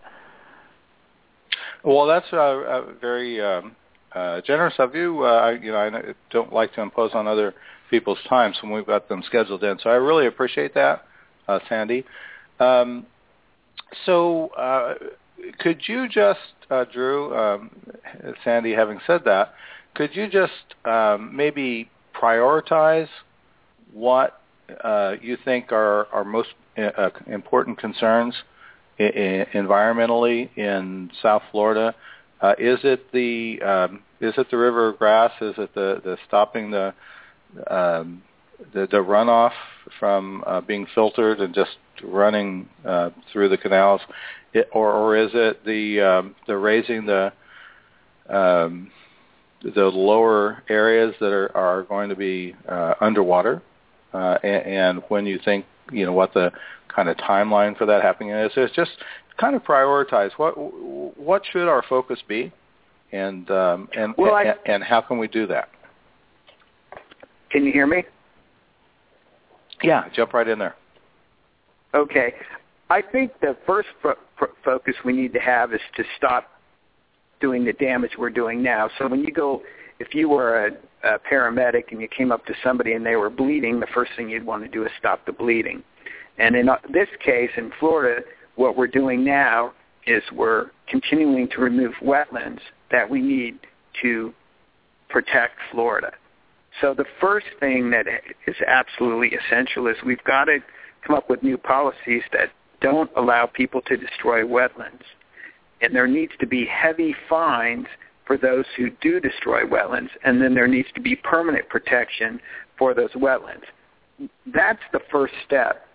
Well, that's uh, uh, very um, uh, generous of you. Uh, I, you know, I don't like to impose on other people's times when we've got them scheduled in. So I really appreciate that, uh, Sandy. Um, so uh, could you just, uh, Drew, um, Sandy, having said that, could you just um, maybe prioritize what uh, you think are, are most uh, important concerns I- I environmentally in South Florida? Uh, is it the um, is it the river grass? Is it the, the stopping the, um, the the runoff from uh, being filtered and just running uh, through the canals, it, or or is it the um, the raising the um, the lower areas that are, are going to be uh, underwater, uh, and, and when you think, you know, what the kind of timeline for that happening is, it's just kind of prioritize what what should our focus be, and um, and, well, and I, and how can we do that? Can you hear me? Yeah, jump right in there. Okay. I think the first fo- fo- focus we need to have is to stop doing the damage we're doing now. So when you go, if you were a, a paramedic and you came up to somebody and they were bleeding, the first thing you'd want to do is stop the bleeding. And in this case, in Florida, what we're doing now is we're continuing to remove wetlands that we need to protect Florida. So the first thing that is absolutely essential is we've got to come up with new policies that don't allow people to destroy wetlands. And there needs to be heavy fines for those who do destroy wetlands, and then there needs to be permanent protection for those wetlands. That's the first step.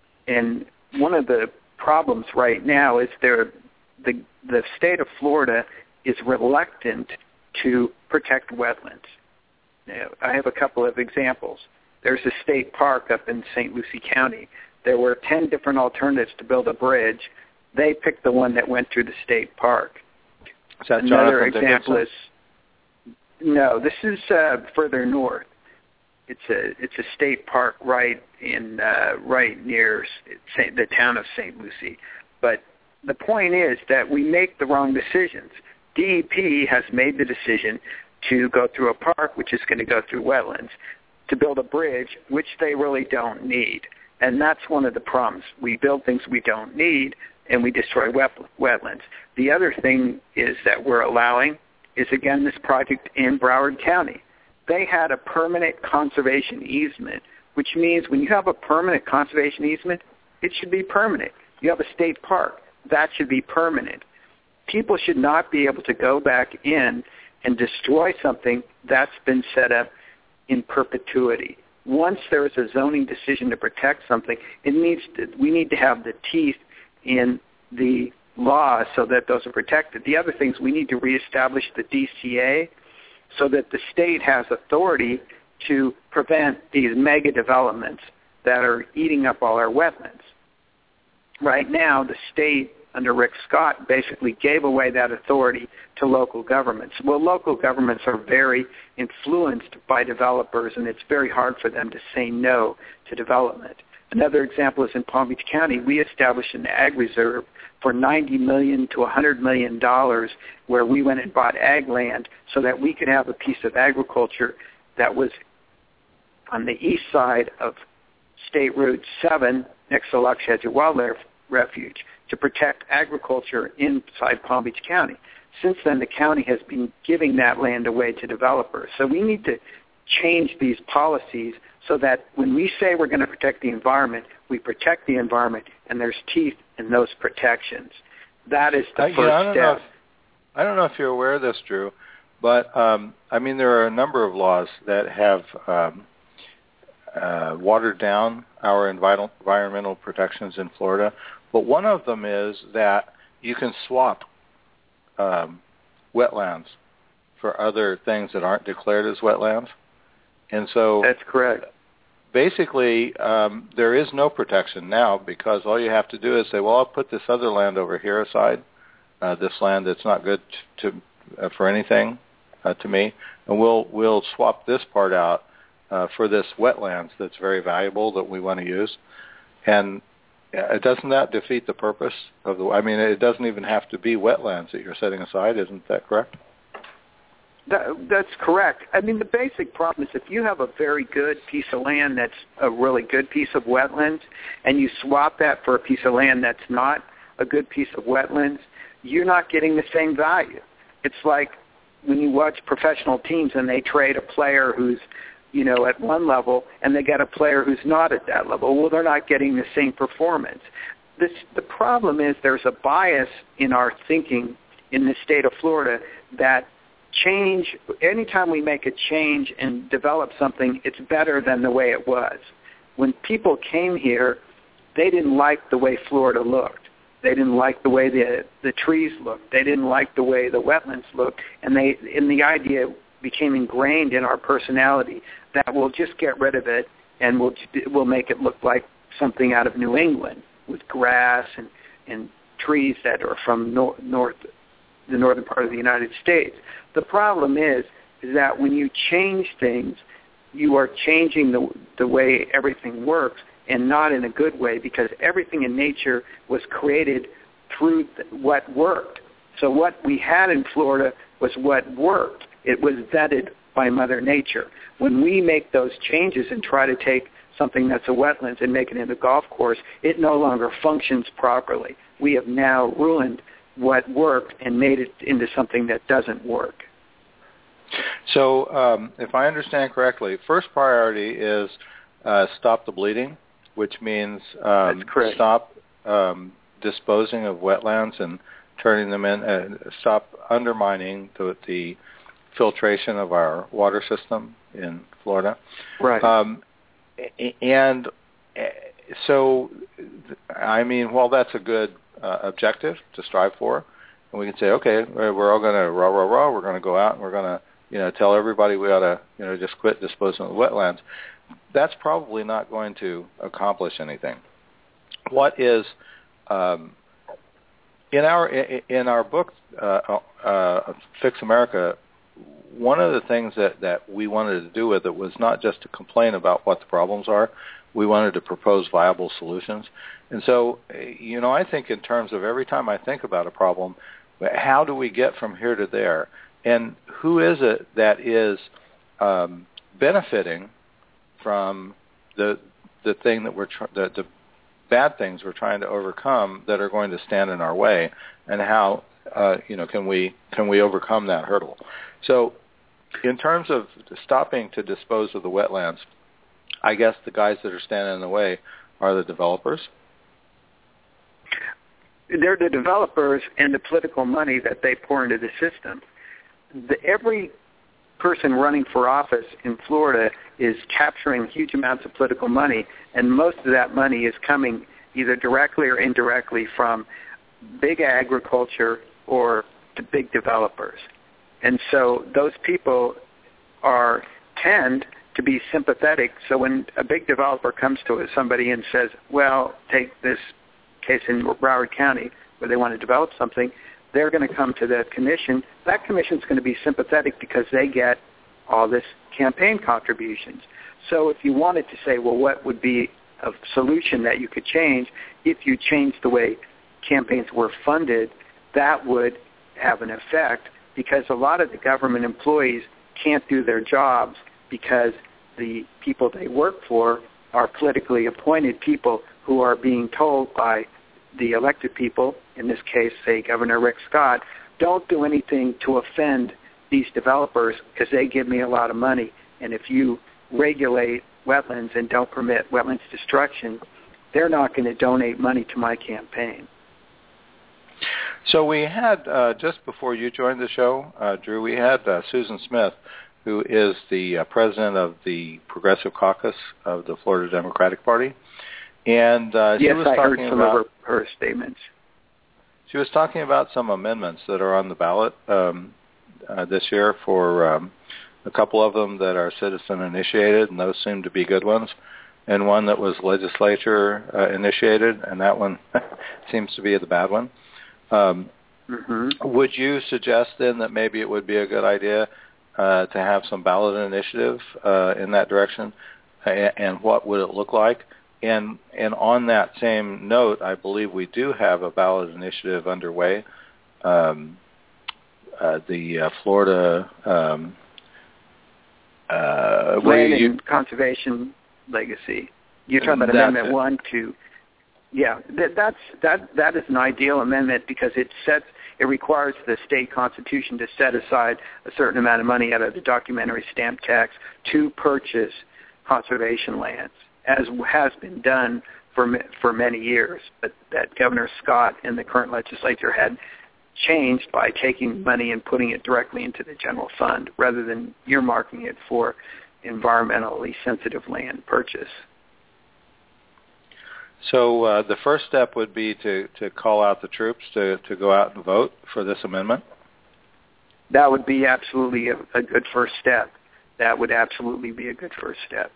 And one of the problems right now is there, the, the state of Florida is reluctant to protect wetlands. Now, I have a couple of examples. There's a state park up in Saint Lucie County. There were ten different alternatives to build a bridge. They picked the one that went through the state park. Is that Another Jonathan example Dickinson? is no. This is uh, further north. It's a it's a state park right in uh, right near Saint, the town of Saint Lucie. But the point is that we make the wrong decisions. D E P has made the decision to go through a park, which is going to go through wetlands, to build a bridge, which they really don't need. And that's one of the problems. We build things we don't need, and we destroy wetlands. The other thing is that we're allowing is, again, this project in Broward County. They had a permanent conservation easement, which means when you have a permanent conservation easement, it should be permanent. You have a state park, that should be permanent. People should not be able to go back in and destroy something that's been set up in perpetuity. Once there is a zoning decision to protect something, it needs to, we need to have the teeth in the law so that those are protected. The other things, we need to reestablish the D C A so that the state has authority to prevent these mega developments that are eating up all our wetlands. Right now, the state under Rick Scott basically gave away that authority to local governments. Well, local governments are very influenced by developers, and it's very hard for them to say no to development. Another example is in Palm Beach County. We established an ag reserve for ninety million dollars to one hundred million dollars where we went and bought ag land so that we could have a piece of agriculture that was on the east side of State Route seven next to Loxahatchee Wildlife Refuge to protect agriculture inside Palm Beach County. Since then, the county has been giving that land away to developers. So we need to change these policies so that when we say we're going to protect the environment, we protect the environment, and there's teeth in those protections. That is the uh, first yeah, I don't step. Know if, I don't know if you're aware of this, Drew, but um, I mean there are a number of laws that have um, uh, watered down our environmental protections in Florida, but one of them is that you can swap um, wetlands for other things that aren't declared as wetlands. And so that's correct. Basically, um, there is no protection now because all you have to do is say, well, I'll put this other land over here aside, uh, this land that's not good to, to uh, for anything uh, to me, and we'll we'll swap this part out uh, for this wetlands that's very valuable that we want to use. And uh, doesn't that defeat the purpose of the? I mean, it doesn't even have to be wetlands that you're setting aside, isn't that correct? That, that's correct. I mean, the basic problem is if you have a very good piece of land that's a really good piece of wetlands, and you swap that for a piece of land that's not a good piece of wetlands, you're not getting the same value. It's like when you watch professional teams and they trade a player who's, you know, at one level, and they get a player who's not at that level. Well, they're not getting the same performance. This, the problem is there's a bias in our thinking in the state of Florida that change, anytime we make a change and develop something, it's better than the way it was. When people came here, they didn't like the way Florida looked. They didn't like the way the the trees looked. They didn't like the way the wetlands looked. And they, and the idea became ingrained in our personality that we'll just get rid of it and we'll we'll make it look like something out of New England with grass and, and trees that are from nor- north, the northern part of the United States. The problem is, is that when you change things, you are changing the the way everything works, and not in a good way, because everything in nature was created through th- what worked. So what we had in Florida was what worked. It was vetted by Mother Nature. When we make those changes and try to take something that's a wetlands and make it into a golf course, it no longer functions properly. We have now ruined what worked and made it into something that doesn't work. So um, if I understand correctly, first priority is uh, stop the bleeding, which means um, stop um, disposing of wetlands and turning them in, uh, stop undermining the, the filtration of our water system in Florida. Right. Um, and so, I mean, well, that's a good uh, objective to strive for. And we can say, okay, we're all going to rah, rah, rah, we're going to go out and we're going to, you know, tell everybody we ought to, you know, just quit disposing of the wetlands. That's probably not going to accomplish anything. What is, um, in our in our book, uh, uh, Fix America, one of the things that, that we wanted to do with it was not just to complain about what the problems are. We wanted to propose viable solutions. And so, you know, I think in terms of every time I think about a problem, how do we get from here to there? And who is it that is um, benefiting from the the thing that we're tr- the, the bad things we're trying to overcome that are going to stand in our way, and how uh, you know can we can we overcome that hurdle? So, in terms of stopping to dispose of the wetlands, I guess the guys that are standing in the way are the developers. They're the developers and the political money that they pour into the system. The, every person running for office in Florida is capturing huge amounts of political money, and most of that money is coming either directly or indirectly from big agriculture or the big developers. And so those people are tend to be sympathetic. So when a big developer comes to somebody and says, well, take this case in Broward County, where they want to develop something, they're going to come to the commission. That commission is going to be sympathetic because they get all this campaign contributions. So if you wanted to say, well, what would be a solution that you could change if you changed the way campaigns were funded, that would have an effect because a lot of the government employees can't do their jobs because the people they work for are politically appointed people who are being told by the elected people, in this case, say Governor Rick Scott, don't do anything to offend these developers because they give me a lot of money. And if you regulate wetlands and don't permit wetlands destruction, they're not going to donate money to my campaign. So we had, uh, just before you joined the show, uh, Drew, we had uh, Susan Smith, who is the uh, president of the Progressive Caucus of the Florida Democratic Party. And uh, she yes, was I talking heard some about, of her, her statements. She was talking about some amendments that are on the ballot um, uh, this year for um, a couple of them that are citizen-initiated, and those seem to be good ones, and one that was legislature-initiated, uh, and that one seems to be the bad one. Um, mm-hmm. Would you suggest then that maybe it would be a good idea uh, to have some ballot initiative uh, in that direction, and, and what would it look like? And and on that same note, I believe we do have a ballot initiative underway. Um, uh, the uh, Florida um, uh, Land you, and Conservation Legacy. You're talking about Amendment it. One to, yeah, that, that's that that is an ideal amendment because it sets it requires the state constitution to set aside a certain amount of money out of the documentary stamp tax to purchase conservation lands, as has been done for for many years, but that Governor Scott and the current legislature had changed by taking money and putting it directly into the general fund rather than earmarking it for environmentally sensitive land purchase. So uh, the first step would be to, to call out the troops to, to go out and vote for this amendment? That would be absolutely a, a good first step. That would absolutely be a good first step.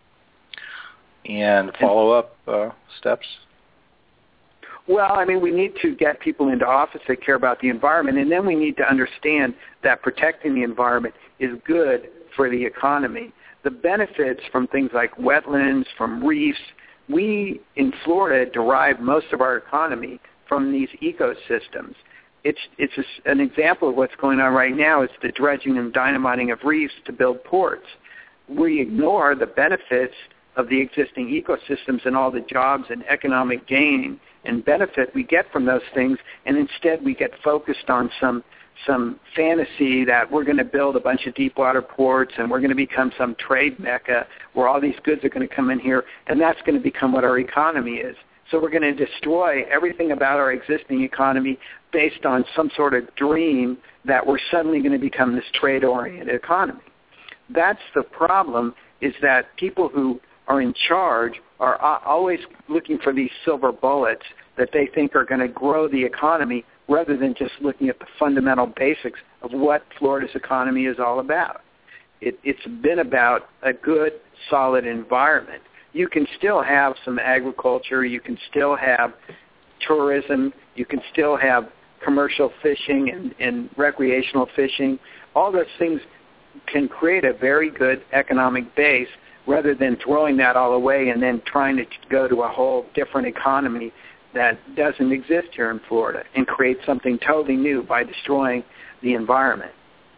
And follow-up uh, steps? Well, I mean, we need to get people into office that care about the environment, and then we need to understand that protecting the environment is good for the economy. The benefits from things like wetlands, from reefs, we in Florida derive most of our economy from these ecosystems. It's it's a, an example of what's going on right now. It's the dredging and dynamiting of reefs to build ports. We ignore the benefits of the existing ecosystems and all the jobs and economic gain and benefit we get from those things, and instead we get focused on some some fantasy that we're going to build a bunch of deep water ports and we're going to become some trade mecca where all these goods are going to come in here, and that's going to become what our economy is. So we're going to destroy everything about our existing economy based on some sort of dream that we're suddenly going to become this trade-oriented economy. That's the problem, is that people who are in charge are always looking for these silver bullets that they think are going to grow the economy rather than just looking at the fundamental basics of what Florida's economy is all about. It, it's been about a good, solid environment. You can still have some agriculture, you can still have tourism, you can still have commercial fishing and, and recreational fishing. All those things can create a very good economic base rather than throwing that all away and then trying to go to a whole different economy that doesn't exist here in Florida and create something totally new by destroying the environment.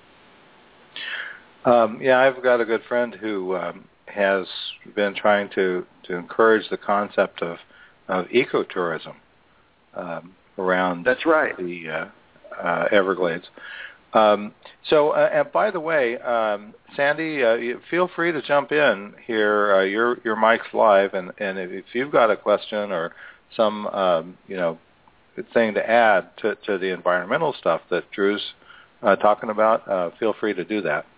Um, yeah, I've got a good friend who um, has been trying to, to encourage the concept of, of ecotourism um, around That's right. the uh, uh, Everglades. Um, so, uh, and by the way, um, Sandy, uh, you feel free to jump in here. Uh, your your mic's live, and, and if, if you've got a question or some um, you know thing to add to, to the environmental stuff that Drew's uh, talking about, uh, feel free to do that.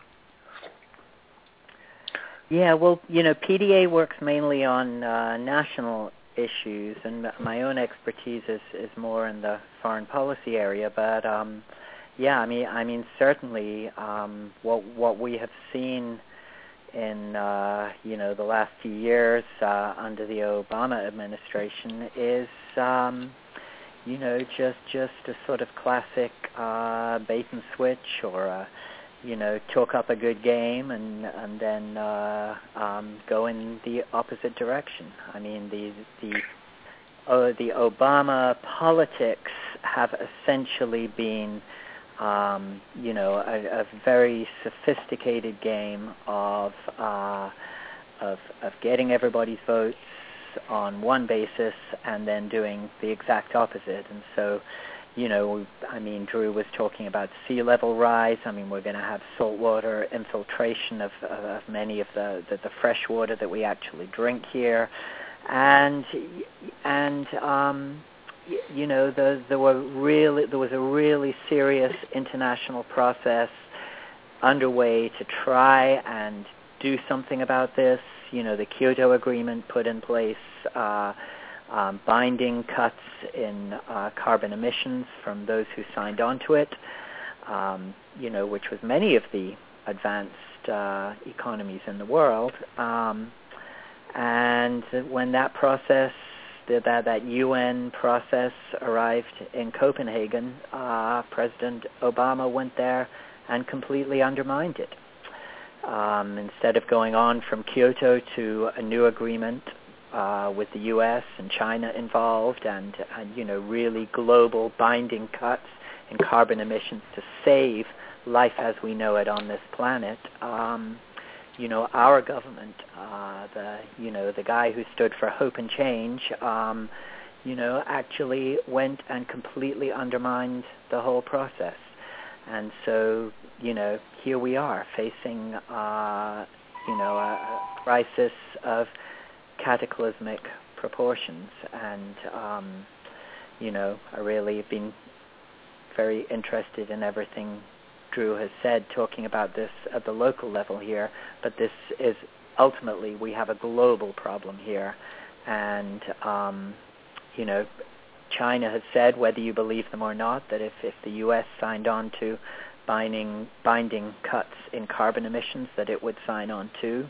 Yeah, well, you know, P D A works mainly on uh, national issues, and my own expertise is, is more in the foreign policy area. But um, yeah, I mean, I mean, certainly, um, what what we have seen in uh, you know the last few years uh, under the Obama administration is um, you know, just just a sort of classic uh, bait and switch, or a, you know, talk up a good game and and then uh, um, go in the opposite direction. I mean, the the uh, the Obama politics have essentially been, um, you know, a, a very sophisticated game of uh, of of getting everybody's votes on one basis and then doing the exact opposite. And so, you know, I mean, Drew was talking about sea level rise. I mean, we're going to have saltwater infiltration of, of many of the, the, the fresh water that we actually drink here. And, and um, you know, the, there were really there was a really serious international process underway to try and do something about this. You know, the Kyoto Agreement put in place uh, um, binding cuts in uh, carbon emissions from those who signed on to it, um, you know, which was many of the advanced uh, economies in the world. Um, and when that process, that, that U N process arrived in Copenhagen, uh, President Obama went there and completely undermined it. Um, instead of going on from Kyoto to a new agreement uh, with the U S and China involved, and, and you know, really global binding cuts in carbon emissions to save life as we know it on this planet, um, you know, our government, uh, the you know the guy who stood for hope and change, um, you know, actually went and completely undermined the whole process. And so, you know, here we are facing, uh, you know, a, a crisis of cataclysmic proportions. And, um, you know, I really have been very interested in everything Drew has said, talking about this at the local level here. But this is ultimately, we have a global problem here. And, um, you know, China has said, whether you believe them or not, that if, if the U S signed on to binding binding cuts in carbon emissions, that it would sign on too.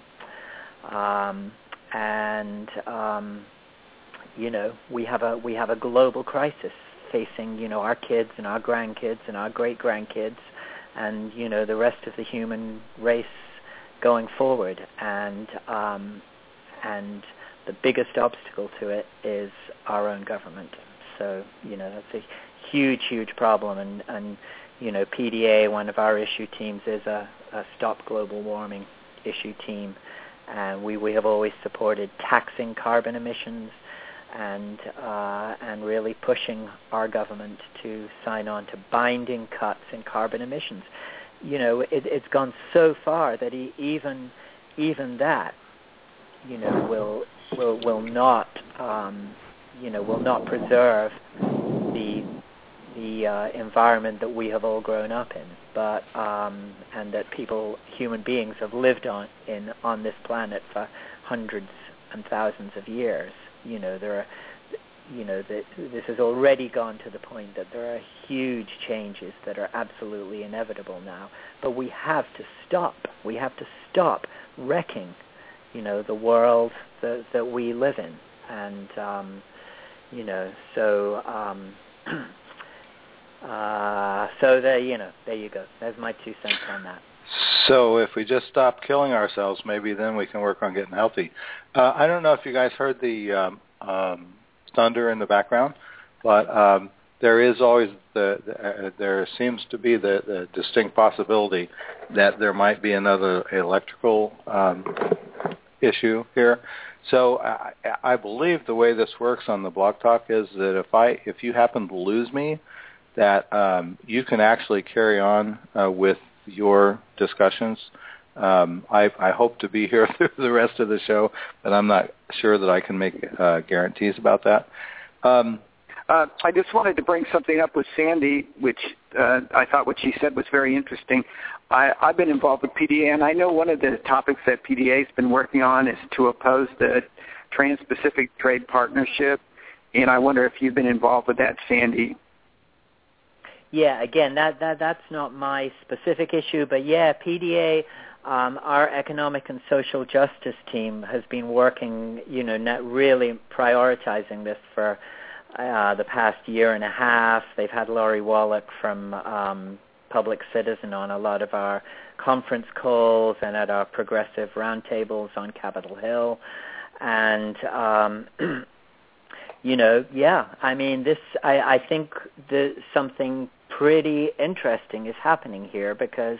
Um, and um, you know, we have a we have a global crisis facing, you know, our kids and our grandkids and our great grandkids, and you know, the rest of the human race going forward. And um, and the biggest obstacle to it is our own government. So, you know, that's a huge, huge problem. And, and you know, P D A, one of our issue teams, is a, a Stop Global Warming issue team. And we, we have always supported taxing carbon emissions and uh, and really pushing our government to sign on to binding cuts in carbon emissions. You know, it, it's gone so far that he, even even that, you know, will will will not. Um, you know, will not preserve the the uh, environment that we have all grown up in, but um, and that people, human beings, have lived on in on this planet for hundreds and thousands of years. You know, there are, you know, the, this has already gone to the point that there are huge changes that are absolutely inevitable now. But we have to stop. We have to stop wrecking, you know, the world that that we live in, and um, You know, so um, uh, so there, you know, there you go. There's my two cents on that. So if we just stop killing ourselves, maybe then we can work on getting healthy. Uh, I don't know if you guys heard the um, um, thunder in the background, but um, there is always the, the uh, there seems to be the, the distinct possibility that there might be another electrical um, issue here. So I, I believe the way this works on the Blog Talk is that if I if you happen to lose me, that um, you can actually carry on uh, with your discussions. Um, I, I hope to be here through the rest of the show, but I'm not sure that I can make uh, guarantees about that. Um, uh, I just wanted to bring something up with Sandy, which uh, I thought what she said was very interesting. I, I've been involved with P D A, and I know one of the topics that P D A has been working on is to oppose the Trans-Pacific Trade Partnership, and I wonder if you've been involved with that, Sandy. Yeah, again, that, that that's not my specific issue, but yeah, P D A, um, our economic and social justice team has been working, you know, not really prioritizing this for uh, the past year and a half. They've had Laurie Wallach from um, Public Citizen on a lot of our conference calls and at our progressive roundtables on Capitol Hill. And, um, you know, yeah, I mean, this, I, I think the, something pretty interesting is happening here because,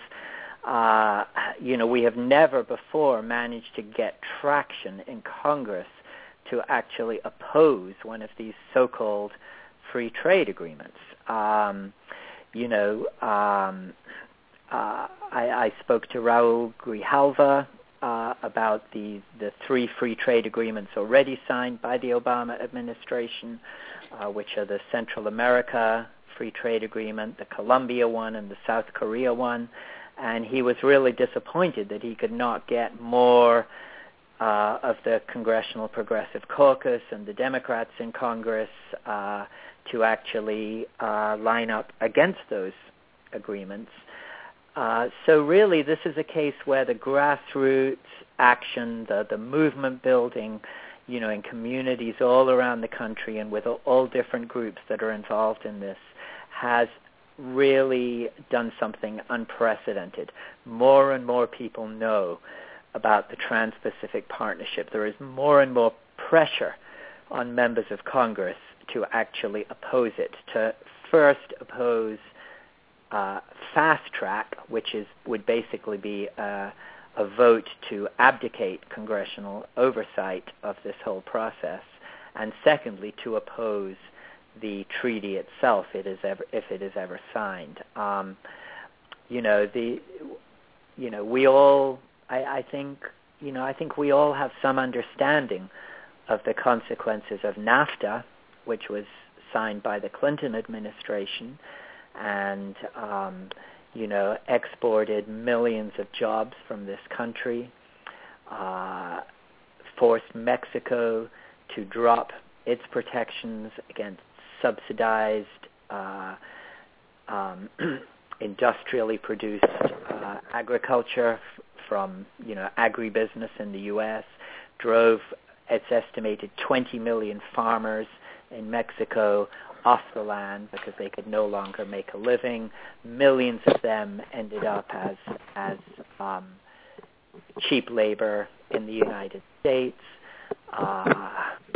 uh, you know, we have never before managed to get traction in Congress to actually oppose one of these so-called free trade agreements. Um, you know, um, uh, I, I spoke to Raul Grijalva uh, about the, the three free trade agreements already signed by the Obama administration, uh, which are the Central America Free Trade Agreement, the Colombia one, and the South Korea one. And he was really disappointed that he could not get more uh, of the Congressional Progressive Caucus and the Democrats in Congress uh, to actually uh, line up against those agreements. Uh, so really, this is a case where the grassroots action, the, the movement building, you know, in communities all around the country and with all, all different groups that are involved in this, has really done something unprecedented. More and more people know about the Trans-Pacific Partnership. There is more and more pressure on members of Congress to actually oppose it, to first oppose uh, fast track, which is would basically be uh, a vote to abdicate congressional oversight of this whole process, and secondly, to oppose the treaty itself, it is ever, if it is ever signed. Um, you know, the, you know, we all, I, I think, you know, I think we all have some understanding of the consequences of NAFTA, which was signed by the Clinton administration, and um, you know, exported millions of jobs from this country, uh, forced Mexico to drop its protections against subsidized, uh, um, industrially produced uh, agriculture f- from, you know, agribusiness in the U S, drove its estimated twenty million farmers in Mexico off the land because they could no longer make a living. Millions of them ended up as as um, cheap labor in the United States. Uh,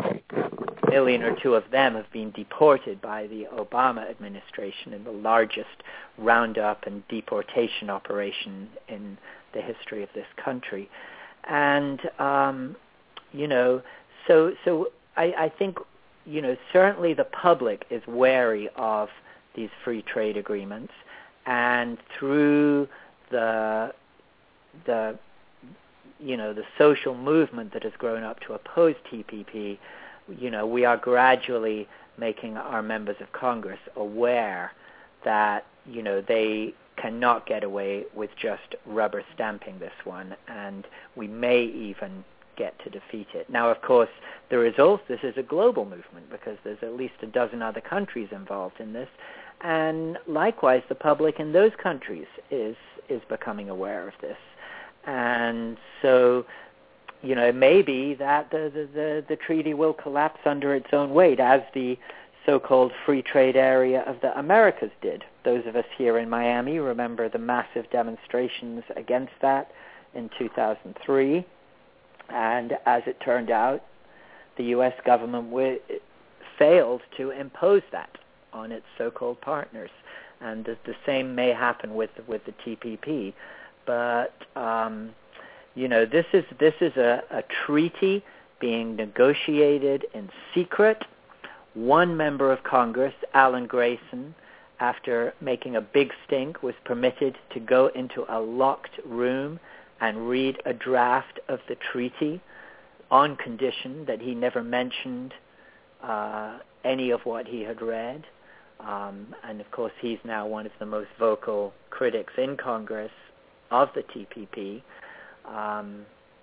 a million or two of them have been deported by the Obama administration in the largest roundup and deportation operation in the history of this country. And, um, you know, so so I, I think, you know, certainly the public is wary of these free trade agreements, and through the the you know, the social movement that has grown up to oppose T P P, you know, we are gradually making our members of Congress aware that, you know, they cannot get away with just rubber stamping this one, and we may even get to defeat it. Now, of course, the result, this is a global movement because there's at least a dozen other countries involved in this, and likewise, the public in those countries is is becoming aware of this. And so, you know, it may be that the, the, the, the treaty will collapse under its own weight, as the so-called free trade area of the Americas did. Those of us here in Miami remember the massive demonstrations against that in two thousand three. And as it turned out, the U S government w- failed to impose that on its so-called partners. And the, the same may happen with with the T P P. But, um, you know, this is this is a, a treaty being negotiated in secret. One member of Congress, Alan Grayson, after making a big stink, was permitted to go into a locked room and read a draft of the treaty on condition that he never mentioned uh, any of what he had read. Um, and, of course, he's now one of the most vocal critics in Congress of the T P P. Um,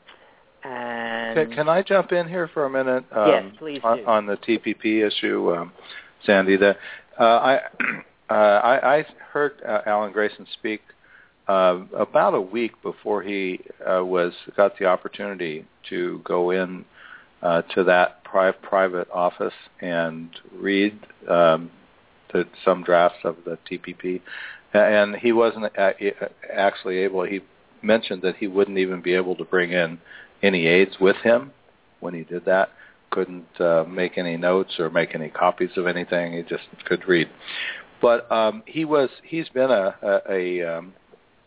and can, can I jump in here for a minute? Um, yes, please on, do. On the T P P issue, um, Sandy, that uh, I, uh, I I heard uh, Alan Grayson speak uh, about a week before he uh, was got the opportunity to go in uh, to that pri- private office and read um, the, some drafts of the T P P, and he wasn't actually able. He mentioned that he wouldn't even be able to bring in any aides with him when he did that. Couldn't uh, make any notes or make any copies of anything. He just could read. But um, he was he's been a, a, a um,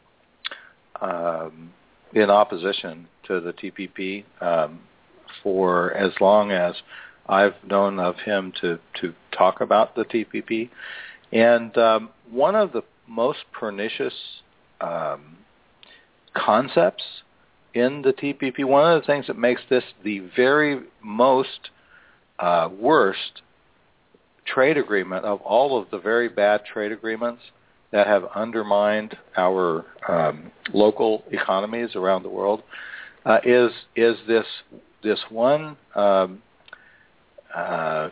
um, in opposition to the T P P um, for as long as I've known of him to, to talk about the T P P. And um, one of the most pernicious um, concepts in the T P P, one of the things that makes this the very most uh, worst trade agreement of all of the very bad trade agreements that have undermined our um, local economies around the world, uh, is is this this one um, uh,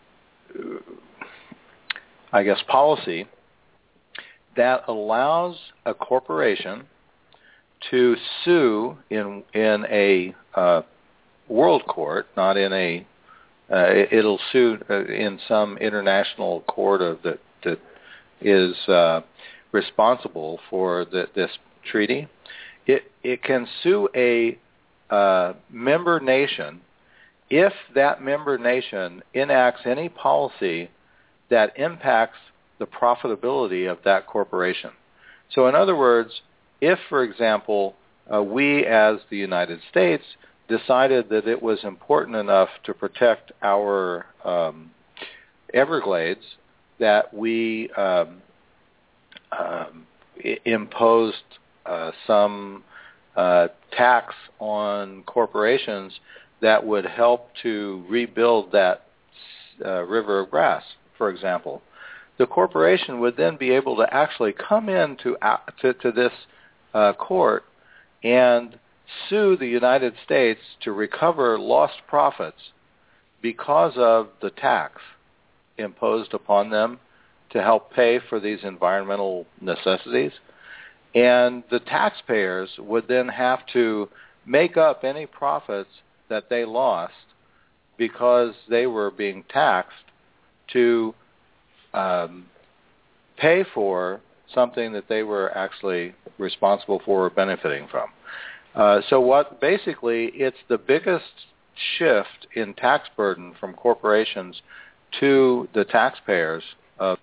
I guess policy that allows a corporation to sue in in a uh, world court, not in a uh, it, it'll sue in some international court of that that is uh, responsible for the, this treaty. It it can sue a uh, member nation if that member nation enacts any policy that impacts the profitability of that corporation. So in other words, if, for example, uh, we as the United States decided that it was important enough to protect our um, Everglades that we um, um, I- imposed uh, some uh, tax on corporations that would help to rebuild that uh, river of grass, for example, the corporation would then be able to actually come into uh, to, to this uh, court and sue the United States to recover lost profits because of the tax imposed upon them to help pay for these environmental necessities. And the taxpayers would then have to make up any profits that they lost because they were being taxed to um, pay for something that they were actually responsible for or benefiting from. Uh, so what basically it's the biggest shift in tax burden from corporations to the taxpayers of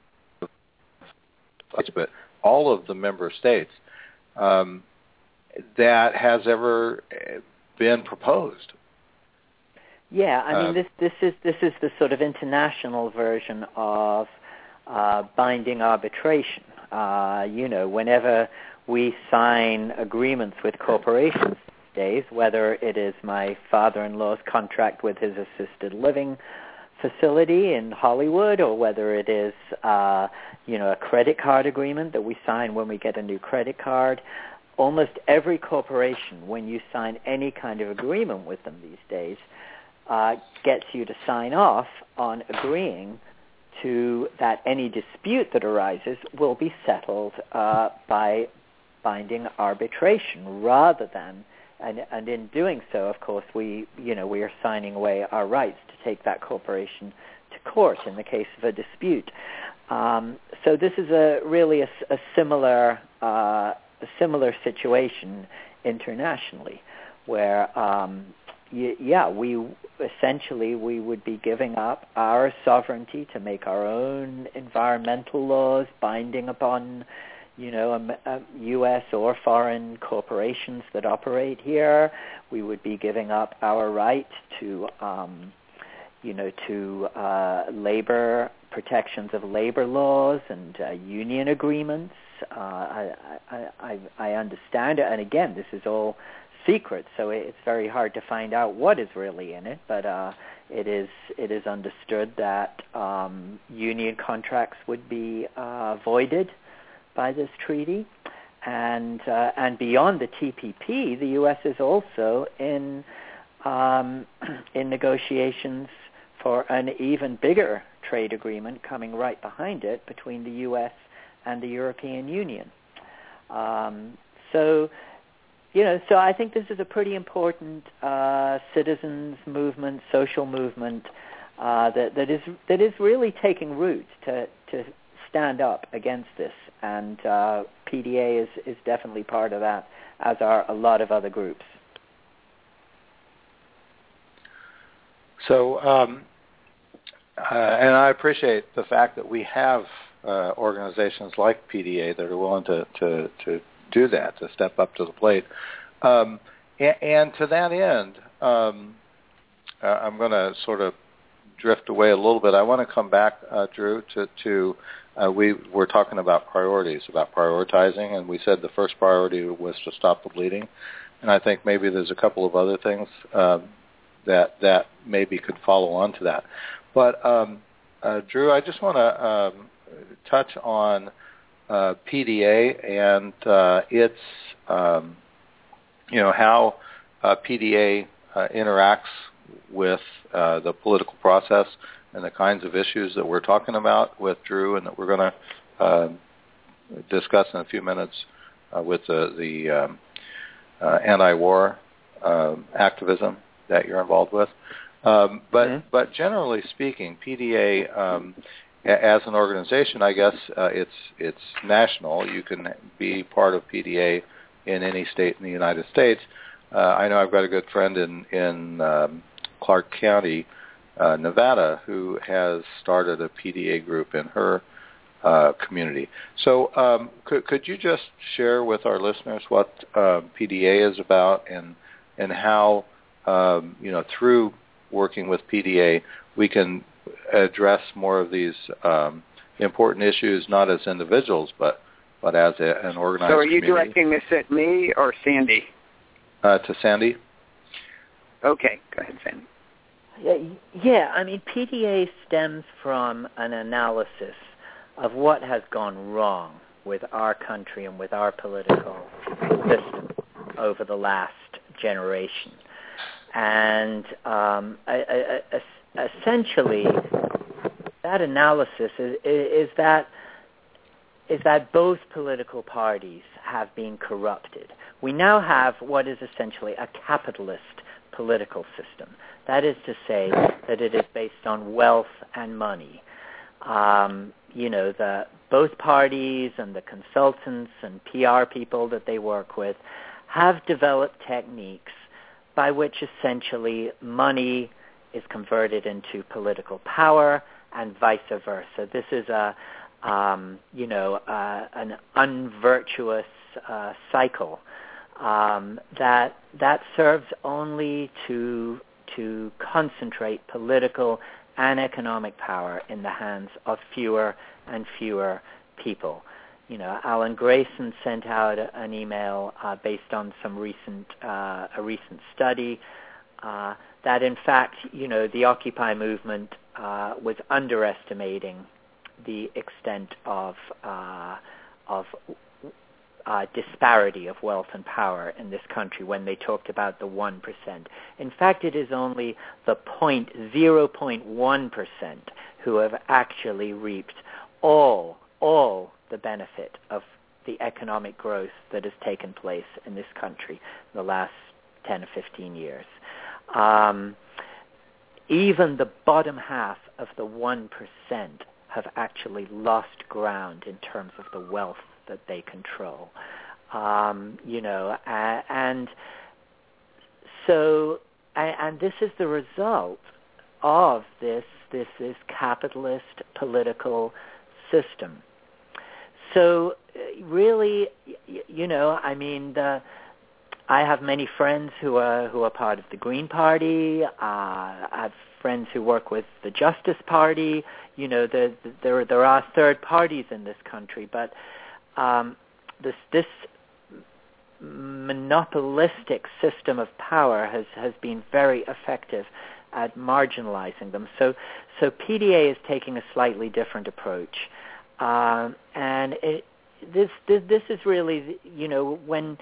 all of the member states um, that has ever been proposed. Yeah, I mean uh, this this is this is the sort of international version of uh, binding arbitration. Uh, you know, whenever we sign agreements with corporations these days, whether it is my father-in-law's contract with his assisted living facility in Hollywood, or whether it is, uh, you know, a credit card agreement that we sign when we get a new credit card, almost every corporation, when you sign any kind of agreement with them these days, uh, gets you to sign off on agreeing to that any dispute that arises will be settled uh, by binding arbitration rather than, and, and in doing so, of course, we, you know, we are signing away our rights to take that corporation to court in the case of a dispute. Um, so this is a really a, a similar uh, a similar situation internationally, where um, y- yeah, we essentially we would be giving up our sovereignty to make our own environmental laws binding upon, you know, um, uh, U S or foreign corporations that operate here. We would be giving up our right to, um, you know, to uh, labor protections of labor laws and uh, union agreements. Uh, I, I, I, I understand it, and again, this is all secret, so it's very hard to find out what is really in it. But uh, it is it is understood that um, union contracts would be uh, voided by this treaty, and uh, and beyond the T P P, the U S is also in um, in negotiations for an even bigger trade agreement coming right behind it between the U S and the European Union. Um, so you know, so I think this is a pretty important uh, citizens movement, social movement uh, that that is that is really taking root to to stand up against this, and uh, P D A is is definitely part of that, as are a lot of other groups. So, um, uh, and I appreciate the fact that we have uh, organizations like P D A that are willing to, to, to do that, to step up to the plate. Um, and, and to that end, um, uh, I'm going to sort of drift away a little bit. I want to come back, uh, Drew, to, to uh, we were talking about priorities, about prioritizing, and we said the first priority was to stop the bleeding. And I think maybe there's a couple of other things um, that that maybe could follow on to that. But um, uh, Drew, I just want to um, touch on uh, P D A and uh, its, um, you know, how uh, P D A uh, interacts with uh, the political process and the kinds of issues that we're talking about with Drew and that we're going to uh, discuss in a few minutes uh, with the, the um, uh, anti-war uh, activism that you're involved with. Um, but mm-hmm. but generally speaking, P D A um, as an organization, I guess uh, it's it's national. You can be part of P D A in any state in the United States. Uh, I know I've got a good friend in in um, Clark County, uh, Nevada, who has started a P D A group in her uh, community. So um, could could you just share with our listeners what uh, P D A is about and and how Um, you know, through working with P D A, we can address more of these um, important issues, not as individuals, but but as a, an organized community. So are you community. directing this at me or Sandy? Uh, to Sandy. Okay, go ahead, Sandy. Yeah, yeah, I mean, P D A stems from an analysis of what has gone wrong with our country and with our political system over the last generation. And um, I, I, I, essentially, that analysis is, is that is that both political parties have been corrupted. We now have what is essentially a capitalist political system. That is to say that it is based on wealth and money. Um, you know, the both parties and the consultants and P R people that they work with have developed techniques by which essentially money is converted into political power and vice versa. This is a, um, you know, uh, an unvirtuous uh, cycle um, that that serves only to to concentrate political and economic power in the hands of fewer and fewer people. You know, Alan Grayson sent out an email uh, based on some recent uh, a recent study uh, that, in fact, you know, the Occupy movement uh, was underestimating the extent of uh, of uh, disparity of wealth and power in this country when they talked about the one percent. In fact, it is only the point zero point one percent who have actually reaped all all. the benefit of the economic growth that has taken place in this country in the last ten or fifteen years. Um, even the bottom half of the one percent have actually lost ground in terms of the wealth that they control. Um, you know, uh, and so, and, and this is the result of this, this, this capitalist political system. So really, you know, I mean, the, I have many friends who are who are part of the Green Party. Uh, I have friends who work with the Justice Party. You know, the, the, there there are third parties in this country, but um, this this monopolistic system of power has, has been very effective at marginalizing them. So so P D A is taking a slightly different approach. Um, and it, this, this this is really, you know, when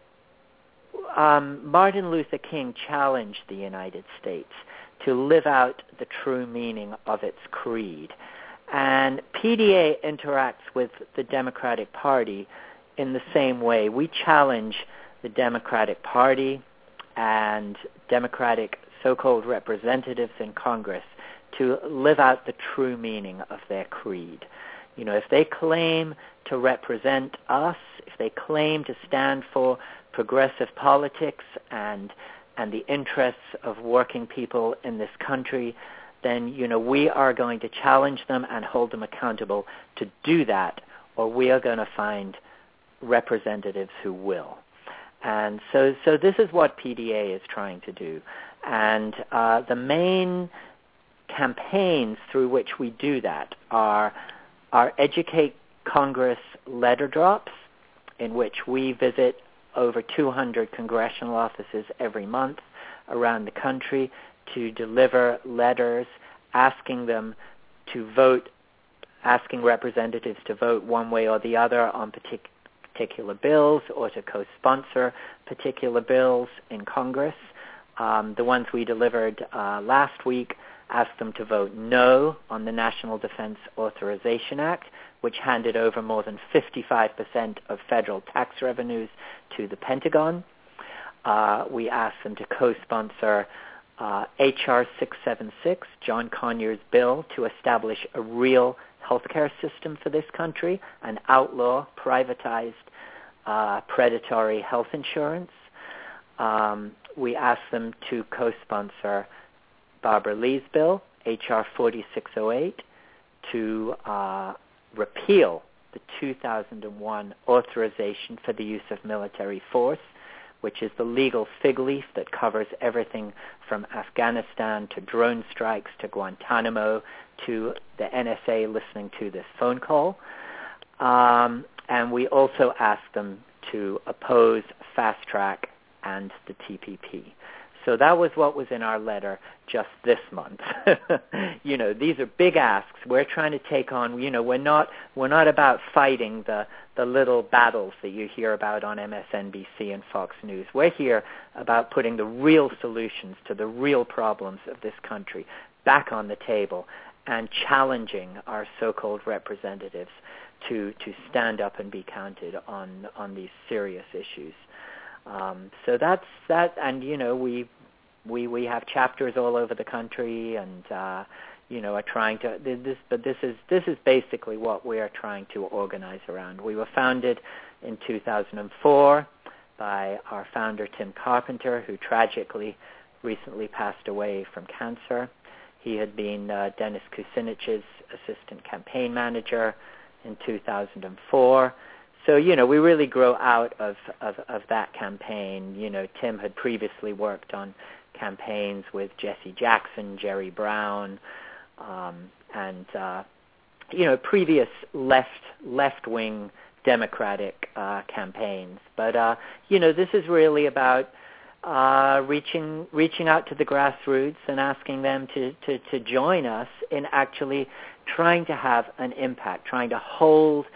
um, Martin Luther King challenged the United States to live out the true meaning of its creed. And P D A interacts with the Democratic Party in the same way. We challenge the Democratic Party and Democratic so-called representatives in Congress to live out the true meaning of their creed. You know, if they claim to represent us, if they claim to stand for progressive politics and and the interests of working people in this country, then, you know, we are going to challenge them and hold them accountable to do that, or we are going to find representatives who will. And so, so this is what P D A is trying to do. And uh, the main campaigns through which we do that are our Educate Congress letter drops, in which we visit over two hundred congressional offices every month around the country to deliver letters asking them to vote, asking representatives to vote one way or the other on partic- particular bills or to co-sponsor particular bills in Congress. Um, the ones we delivered uh, last week asked them to vote no on the National Defense Authorization Act, which handed over more than fifty-five percent of federal tax revenues to the Pentagon. Uh, we asked them to co-sponsor uh, H R six seventy-six, John Conyers' bill to establish a real healthcare system for this country and outlaw privatized uh, predatory health insurance. Um, we asked them to co-sponsor Barbara Lee's bill, H R forty-six oh eight, to uh, repeal the two thousand one authorization for the use of military force, which is the legal fig leaf that covers everything from Afghanistan to drone strikes to Guantanamo to the N S A listening to this phone call. Um, and we also asked them to oppose Fast Track and the T P P. So that was what was in our letter just this month. You know, these are big asks. We're trying to take on, you know, we're not we're not about fighting the, the little battles that you hear about on M S N B C and Fox News. We're here about putting the real solutions to the real problems of this country back on the table and challenging our so-called representatives to, to stand up and be counted on, on these serious issues. Um, so that's that, and you know we we we have chapters all over the country, and uh, you know are trying to this. But this is this is basically what we are trying to organize around. We were founded in two thousand four by our founder Tim Carpenter, who tragically recently passed away from cancer. He had been uh, Dennis Kucinich's assistant campaign manager in two thousand four. So, you know, we really grow out of, of, of that campaign. You know, Tim had previously worked on campaigns with Jesse Jackson, Jerry Brown, um, and, uh, you know, previous left, left-wing Democratic uh, campaigns. But, uh, you know, this is really about uh, reaching reaching out to the grassroots and asking them to, to, to join us in actually trying to have an impact, trying to hold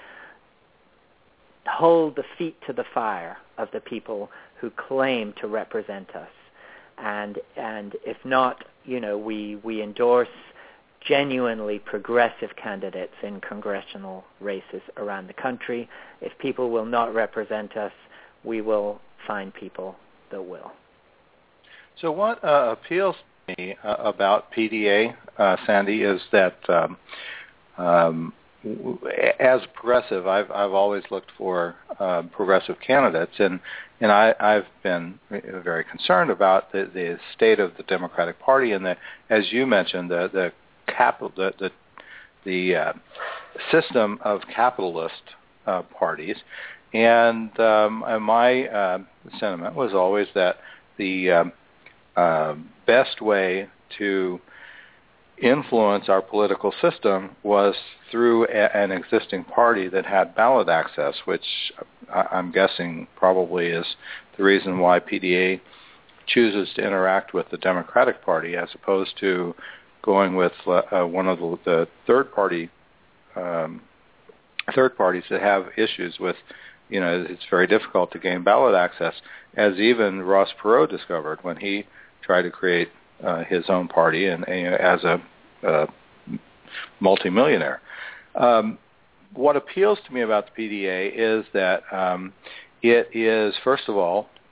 hold the feet to the fire of the people who claim to represent us. And and if not, you know, we, we endorse genuinely progressive candidates in congressional races around the country. If people will not represent us, we will find people that will. So what uh, appeals to me uh, about P D A, uh, Sandy, is that um, um, as progressive, I've I've always looked for uh, progressive candidates, and and I, I've been very concerned about the, the state of the Democratic Party and the, as you mentioned, the the capital the the, the uh, system of capitalist uh, parties, and, um, and my uh, sentiment was always that the um, uh, best way to influence our political system was through a, an existing party that had ballot access, which I, I'm guessing probably is the reason why P D A chooses to interact with the Democratic Party as opposed to going with uh, one of the, the third party um, third parties that have issues with, you know, it's very difficult to gain ballot access, as even Ross Perot discovered when he tried to create Uh, his own party and, and as a uh, multimillionaire. Um, what appeals to me about the P D A is that um, it is, first of all,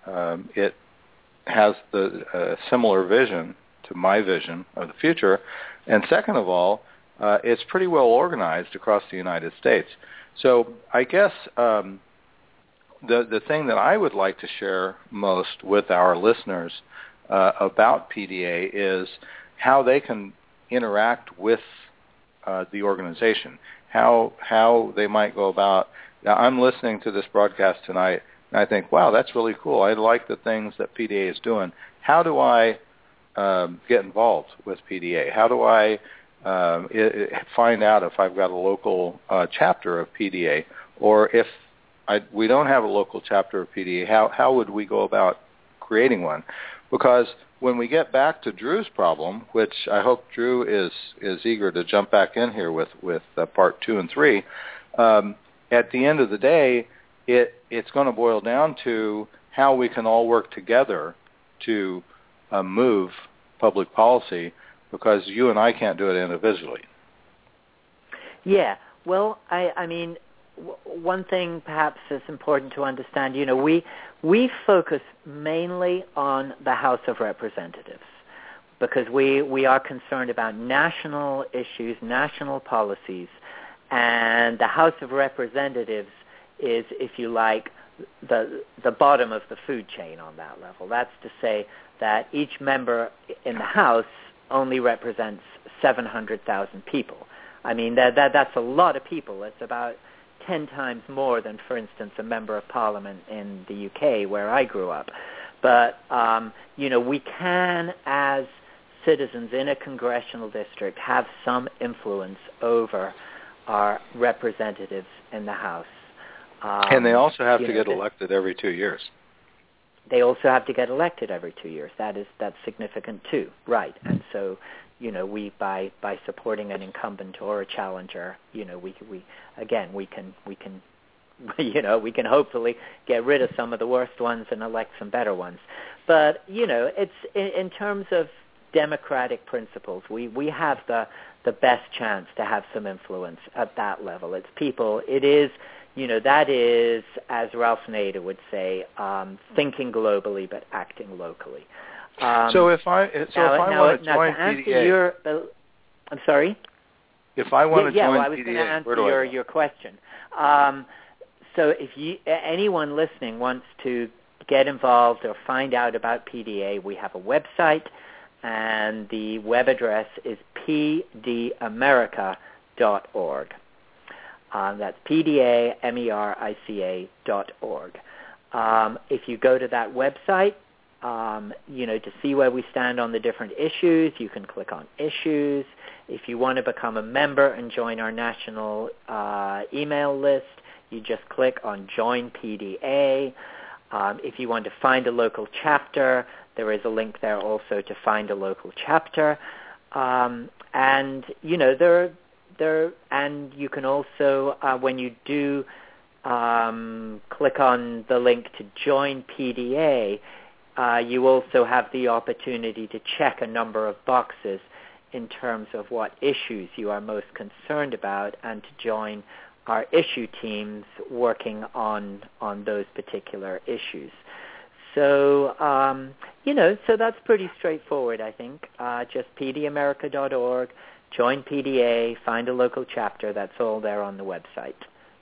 um, it has the uh, similar vision to my vision of the future, and second of all, uh, it's pretty well organized across the United States. So I guess um, the the thing that I would like to share most with our listeners uh, about P D A is how they can interact with uh, the organization, how how they might go about. Now, I'm listening to this broadcast tonight, and I think, wow, that's really cool. I like the things that P D A is doing. How do I um, get involved with P D A? How do I um, it, it find out if I've got a local uh, chapter of P D A, or if I, we don't have a local chapter of P D A, how how would we go about creating one? Because when we get back to Drew's problem, which I hope Drew is is eager to jump back in here with with uh, part two and three, um, at the end of the day, it it's going to boil down to how we can all work together to uh, move public policy, because you and I can't do it individually. Yeah, well, I, I mean, w- one thing perhaps is important to understand, you know, we we focus mainly on the House of Representatives because we, we are concerned about national issues, national policies, and the House of Representatives is, if you like, the the bottom of the food chain on that level. That's to say that each member in the House only represents seven hundred thousand people. I mean, that, that that's a lot of people. It's about ten times more than, for instance, a member of Parliament in the U K, where I grew up. But, um, you know, we can, as citizens in a congressional district, have some influence over our representatives in the House. Um, and they also have to know, get elected every two years. They also have to get elected every two years. That is that's significant too, right? And so, you know, we by by supporting an incumbent or a challenger, you know, we we again we can we can, you know, we can hopefully get rid of some of the worst ones and elect some better ones. But you know, it's in, in terms of democratic principles, we we have the the best chance to have some influence at that level. It's people. It is. You know, that is, as Ralph Nader would say, um, thinking globally but acting locally. Um, so if I so now, if I now, want to now join to answer P D A, your, uh, I'm sorry. If I want yeah, to yeah, join well, I was P D A, going to answer where do your I go? your question. Um, so if you anyone listening wants to get involved or find out about P D A, we have a website, and the web address is p d america dot org. Um, that's P D A M E R I C A dot org. Um, if you go to that website, um, you know, to see where we stand on the different issues, you can click on issues. If you want to become a member and join our national uh, email list, you just click on Join P D A. Um, if you want to find a local chapter, there is a link there also to find a local chapter. Um, and, you know, there are There, and you can also, uh, when you do um, click on the link to join P D A, uh, you also have the opportunity to check a number of boxes in terms of what issues you are most concerned about, and to join our issue teams working on on those particular issues. So, um, you know, so that's pretty straightforward, I think. Uh, just p d america dot org. Join P D A, find a local chapter. That's all there on the website.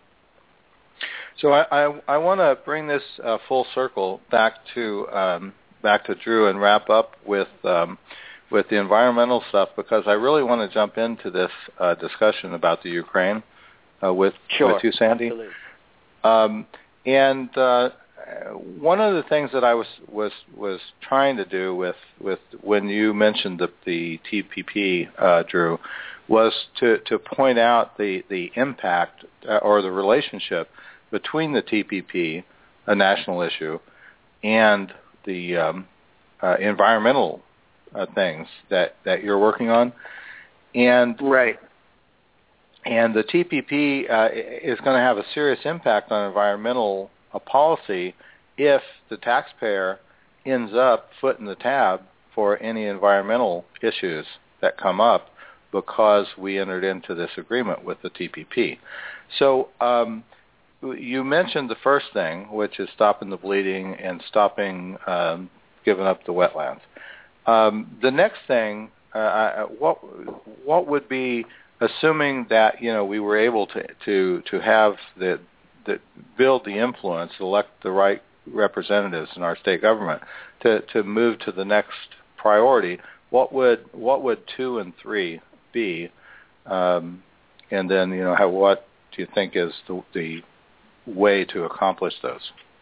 So I, I, I want to bring this uh, full circle back to um, back to Drew and wrap up with um, with the environmental stuff, because I really want to jump into this uh, discussion about the Ukraine uh, with sure, with you, Sandy. Absolutely. Um, and uh, one of the things that I was was was trying to do with, with when you mentioned the, the T P P, uh, Drew, was to, to point out the the impact uh, or the relationship between the T P P, a national issue, and the um, uh, environmental uh, things that, that you're working on. And right. And the T P P uh, is going to have a serious impact on environmental uh, policy if the taxpayer ends up footing the tab for any environmental issues that come up because we entered into this agreement with the T P P. So um, you mentioned the first thing, which is stopping the bleeding and stopping um, giving up the wetlands. Um, the next thing, uh, I, what what would be, assuming that you know we were able to to to have the, the build the influence, elect the right representatives in our state government to, to move to the next priority, what would what would two and three be? Um, and then you know how what do you think is the, the way to accomplish those?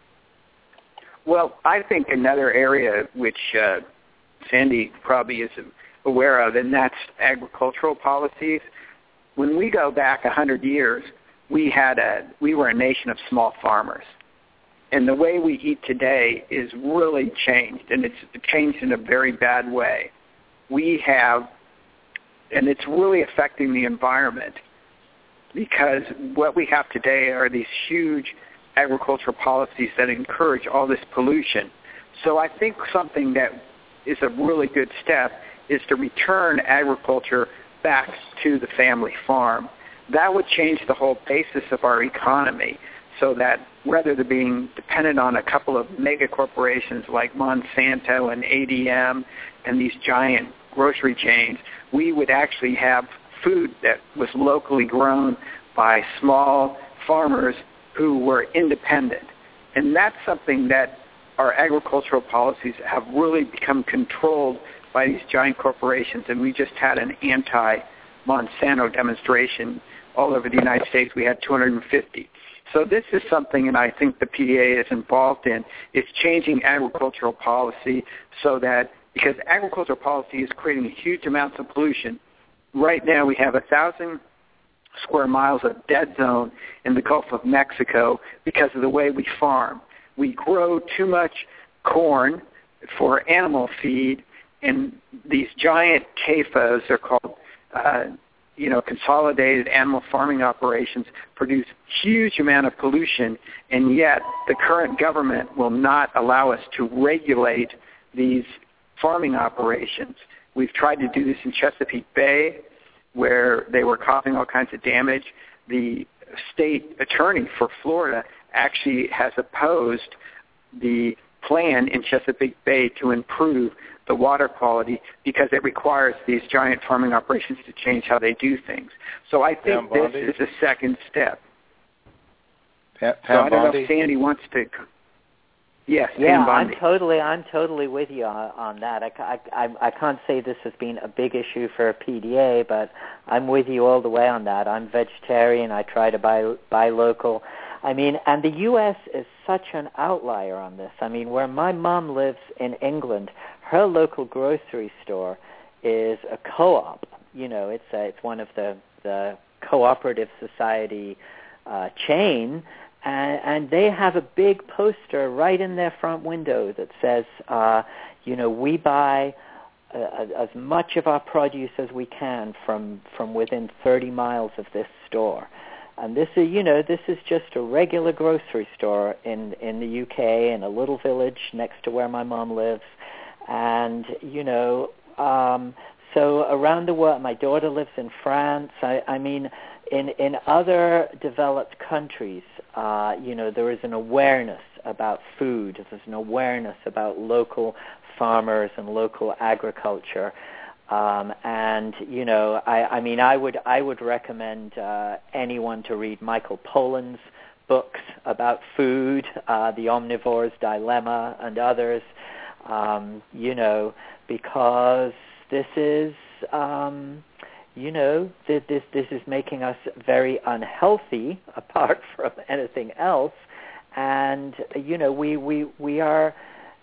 Well, I think another area which uh, Sandy probably is aware of, and that's agricultural policies. When we go back a hundred years, we had a we were a nation of small farmers, and the way we eat today is really changed, and it's changed in a very bad way. We have, and it's really affecting the environment, because what we have today are these huge agricultural policies that encourage all this pollution. So I think something that is a really good step is to return agriculture back to the family farm. That would change the whole basis of our economy, so that rather than being dependent on a couple of mega corporations like Monsanto and A D M and these giant grocery chains, we would actually have food that was locally grown by small farmers who were independent. And that's something that our agricultural policies have really become controlled by these giant corporations, and we just had an anti-Monsanto demonstration all over the United States. We had two hundred fifty. So this is something, and I think the P D A is involved in, is changing agricultural policy so that, because agricultural policy is creating huge amounts of pollution. Right now we have a thousand square miles of dead zone in the Gulf of Mexico because of the way we farm. We grow too much corn for animal feed, and these giant C A F As, they're called, uh, you know, consolidated animal farming operations, produce huge amount of pollution, and yet the current government will not allow us to regulate these farming operations. We've tried to do this in Chesapeake Bay, where they were causing all kinds of damage. The state attorney for Florida actually has opposed the plan in Chesapeake Bay to improve the water quality because it requires these giant farming operations to change how they do things. So I think this is a second step. Pam, so I don't know if Sandy wants to... Yes, yeah, Pam Bondi. I'm totally, I'm totally with you on, on that. I, I, I can't say this has been a big issue for P D A, but I'm with you all the way on that. I'm vegetarian. I try to buy buy local. I mean, and the U S is such an outlier on this. I mean, where my mom lives in England, her local grocery store is a co-op. You know, it's a, it's one of the the cooperative society uh, chain. And, and they have a big poster right in their front window that says, uh, you know, we buy uh, as much of our produce as we can from, from within thirty miles of this store. And this is, you know, this is just a regular grocery store in, in the U K in a little village next to where my mom lives. And, you know, um, so around the world, my daughter lives in France. I, I mean, in, in other developed countries, uh, you know, there is an awareness about food. There's an awareness about local farmers and local agriculture. Um, and, you know, I, I mean, I would I would recommend uh, anyone to read Michael Pollan's books about food, uh, The Omnivore's Dilemma and others, um, you know, because this is, um, you know, th- this this is making us very unhealthy apart from anything else. And, you know, we, we, we are...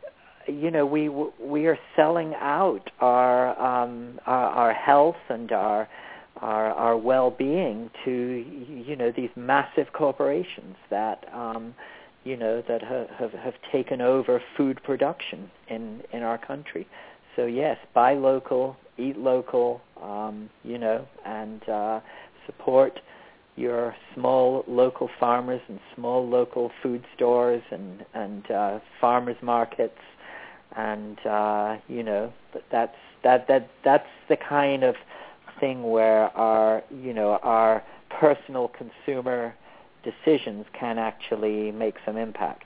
You know, we we are selling out our um, our, our health and our, our our well-being to, you know, these massive corporations that um, you know that have, have have taken over food production in, in our country. So yes, buy local, eat local, um, you know, and uh, support your small local farmers and small local food stores and and uh, farmers markets. And uh, you know, that's that that that's the kind of thing where our you know our personal consumer decisions can actually make some impact.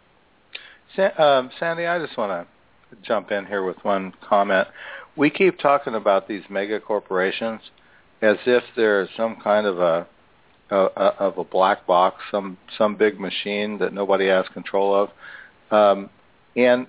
Um, Sandy, I just want to jump in here with one comment. We keep talking about these mega corporations as if they're some kind of a, a, a of a black box, some some big machine that nobody has control of, um, and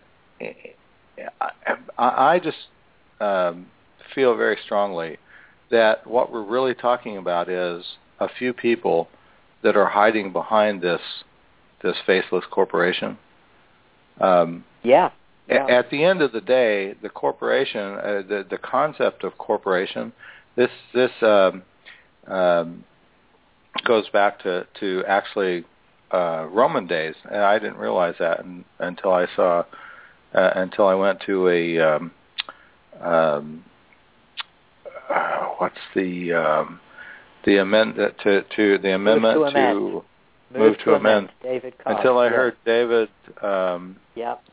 I, I just um, feel very strongly that what we're really talking about is a few people that are hiding behind this this faceless corporation. Um, yeah. yeah. At the end of the day, the corporation, uh, the the concept of corporation, this this um, um, goes back to to actually uh, Roman days, and I didn't realize that in, until I saw uh, until I went to a um, um, uh, what's the um, the amend to to the amendment move to, amend. to move, move to, to amend. amend. David Cobb. Until I yeah. heard David. Um, yep.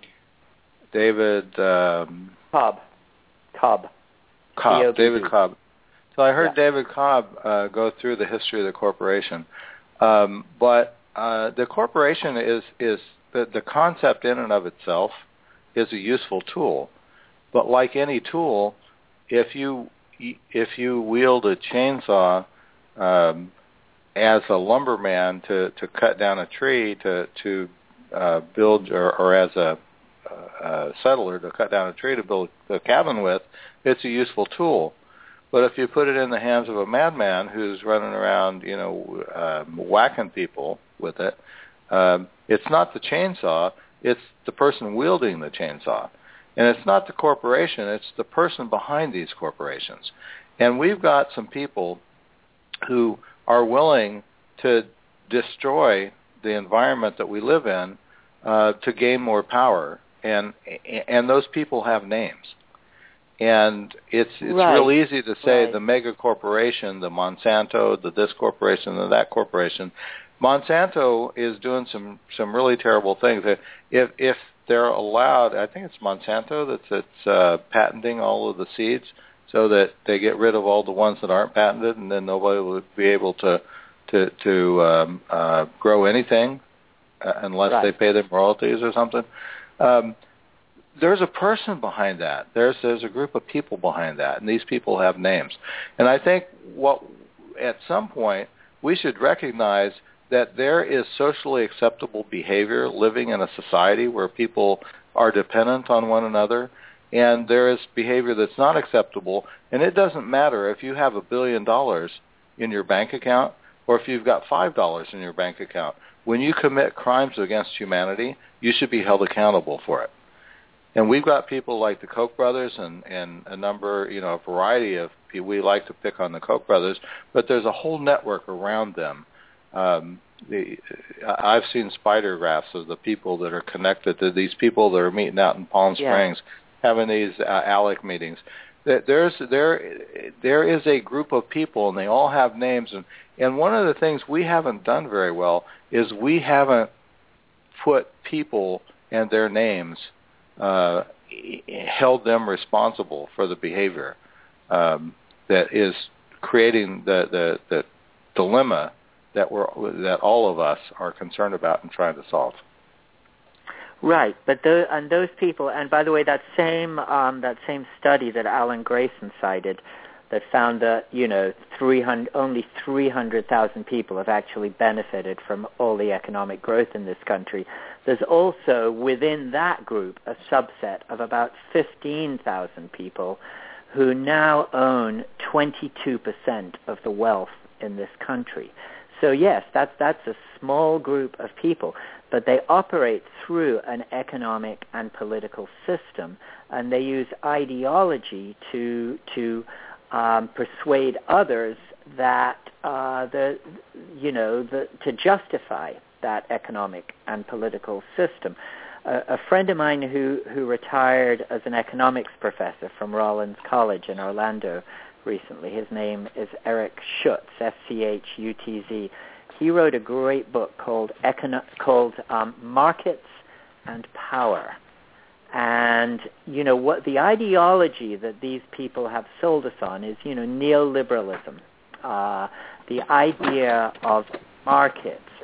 David um, Cobb. Cobb. Cobb. C O B B. David Cobb. So I heard yeah. David Cobb uh, go through the history of the corporation, um, but uh, the corporation is is the, the concept in and of itself is a useful tool, but like any tool, if you if you wield a chainsaw um, as a lumberman to, to cut down a tree to to uh, build, or, or as a, a settler to cut down a tree to build a cabin with, it's a useful tool. But if you put it in the hands of a madman who's running around, you know, um, whacking people with it, um, it's not the chainsaw, it's the person wielding the chainsaw. And it's not the corporation, it's the person behind these corporations. And we've got some people who are willing to destroy the environment that we live in uh, to gain more power. And and those people have names. And it's it's right. real easy to say right. the mega corporation, the Monsanto, the this corporation, the that corporation. Monsanto is doing some, some really terrible things. If if they're allowed, I think it's Monsanto that's that's uh, patenting all of the seeds so that they get rid of all the ones that aren't patented, and then nobody will be able to to to um, uh, grow anything uh, unless right. they pay them royalties or something. Um, there's a person behind that. There's there's a group of people behind that, and these people have names. And I think what at some point we should recognize that there is socially acceptable behavior living in a society where people are dependent on one another, and there is behavior that's not acceptable. And it doesn't matter if you have a billion dollars in your bank account or if you've got five dollars in your bank account. When you commit crimes against humanity, you should be held accountable for it. And we've got people like the Koch brothers and, and a number, you know, a variety of people. We like to pick on the Koch brothers, but there's a whole network around them. Um, the, I've seen spider graphs of the people that are connected to these people that are meeting out in Palm Springs, yeah. having these uh, ALEC meetings. There's there there is a group of people, and they all have names. And, and one of the things we haven't done very well is we haven't put people and their names, uh, held them responsible for the behavior um, that is creating the, the, the dilemma that we're that all of us are concerned about and trying to solve. Right, but those, and those people, and by the way, that same um, that same study that Alan Grayson cited, that found that you know three hundred only three hundred thousand people have actually benefited from all the economic growth in this country. There's also within that group a subset of about fifteen thousand people who now own twenty-two percent of the wealth in this country. So yes, that's that's a small group of people, but they operate through an economic and political system, and they use ideology to to um, persuade others that uh, the you know the, to justify that economic and political system. Uh, a friend of mine who who retired as an economics professor from Rollins College in Orlando recently, his name is Eric Schutz, S C H U T Z. He wrote a great book called Econo- called um, Markets and Power. And, you know, what the ideology that these people have sold us on is, you know, neoliberalism, uh, the idea of markets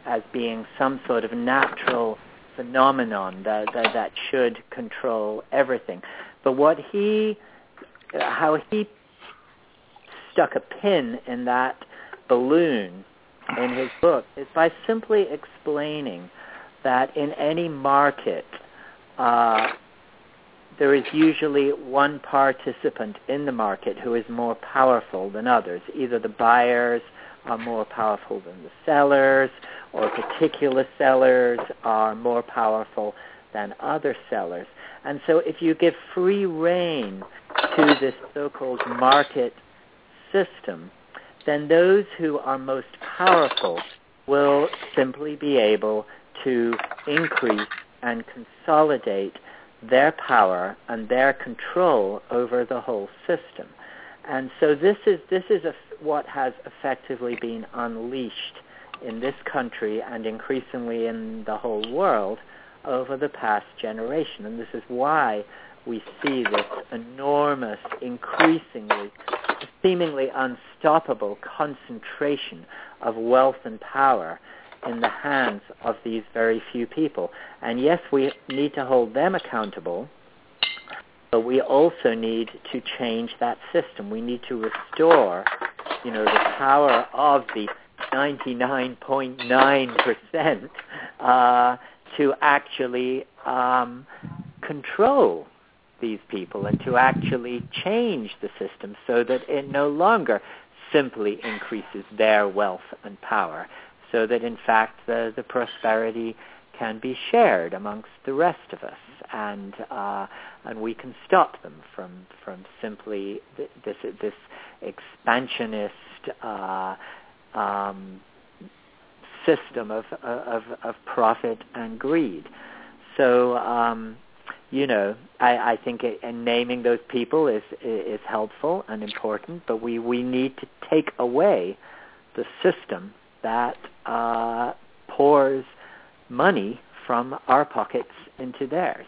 as being some sort of natural phenomenon that, that, that should control everything. But what he, how he stuck a pin in that balloon in his book is by simply explaining that in any market, uh, there is usually one participant in the market who is more powerful than others. Either the buyers are more powerful than the sellers, or particular sellers are more powerful than other sellers. And so if you give free rein to this so-called market system, then those who are most powerful will simply be able to increase and consolidate their power and their control over the whole system. And so this is this is a, what has effectively been unleashed in this country and increasingly in the whole world over the past generation. And this is why we see this enormous, increasingly, seemingly unstoppable concentration of wealth and power in the hands of these very few people. And yes, we need to hold them accountable, but we also need to change that system. We need to restore, you know, the power of the ninety-nine point nine percent uh, to actually um, control these people and to actually change the system so that it no longer simply increases their wealth and power, so that in fact the, the prosperity can be shared amongst the rest of us, and uh, and we can stop them from from simply th- this this expansionist uh, um, system of, of of profit and greed. So um, you know, I, I think it, and naming those people is is helpful and important, but we, we need to take away the system that uh, pours money from our pockets into theirs.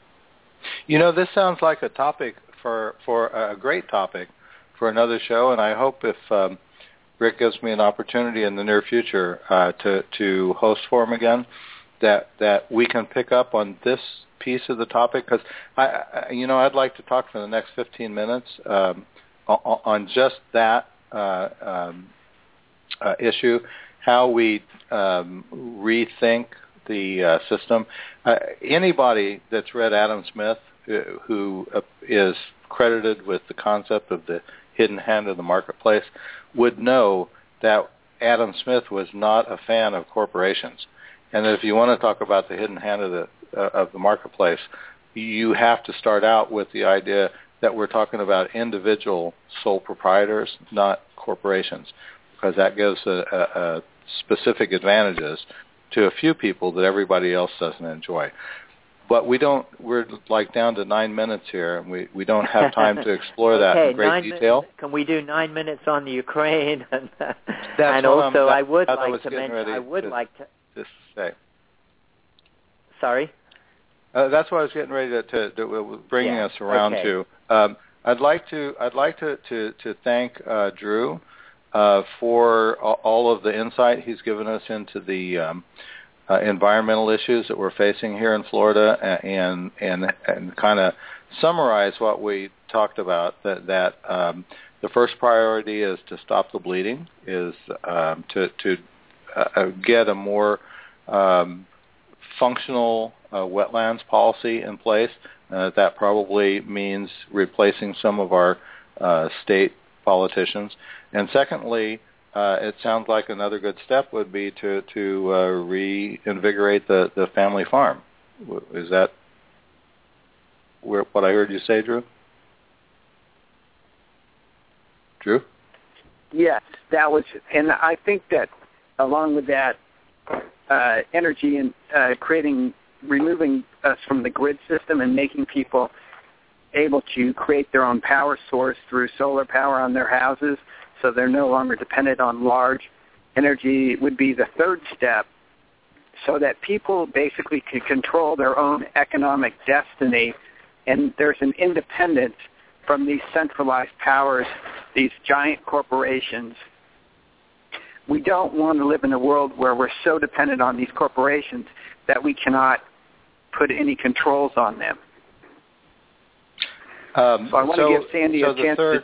You know, this sounds like a topic for for a great topic for another show, and I hope if um, Rick gives me an opportunity in the near future uh, to to host for him again, that that we can pick up on this piece of the topic, because I, I, you know, I'd like to talk for the next fifteen minutes um, on, on just that uh, um, uh, issue, how we um, rethink the uh, system. Uh, anybody that's read Adam Smith, uh, who uh, is credited with the concept of the hidden hand of the marketplace, would know that Adam Smith was not a fan of corporations. And if you want to talk about the hidden hand of the uh, of the marketplace, you have to start out with the idea that we're talking about individual sole proprietors, not corporations, because that gives a, a, a specific advantages to a few people that everybody else doesn't enjoy. But we don't, we're like down to nine minutes here, and we, we don't have time to explore that okay, in great detail. Mi- can we do nine minutes on the Ukraine? and That's and also, I, I would I like to mention, I would to, like to... Just say. Sorry? Uh, that's what I was getting ready to, to, to bringing yeah. us around okay. to. Um, I'd like to, I'd like to, to, to thank uh, Drew uh, for all of the insight he's given us into the um, uh, environmental issues that we're facing here in Florida, and and and kind of summarize what we talked about. That that um, the first priority is to stop the bleeding, is um, to to uh, get a more um, functional uh, wetlands policy in place. Uh, that probably means replacing some of our uh, state politicians. And secondly, uh, it sounds like another good step would be to to uh, reinvigorate the, the family farm. Is that where, what I heard you say, Drew? Drew? Yes, that was, and I think that along with that, uh, energy and uh, creating, removing us from the grid system and making people able to create their own power source through solar power on their houses, so they're no longer dependent on large energy, would be the third step, so that people basically can control their own economic destiny, and there's an independence from these centralized powers, these giant corporations. we don't want to live in a world where we're so dependent on these corporations that we cannot put any controls on them. Um, so I want so, to give Sandy so a chance third, to.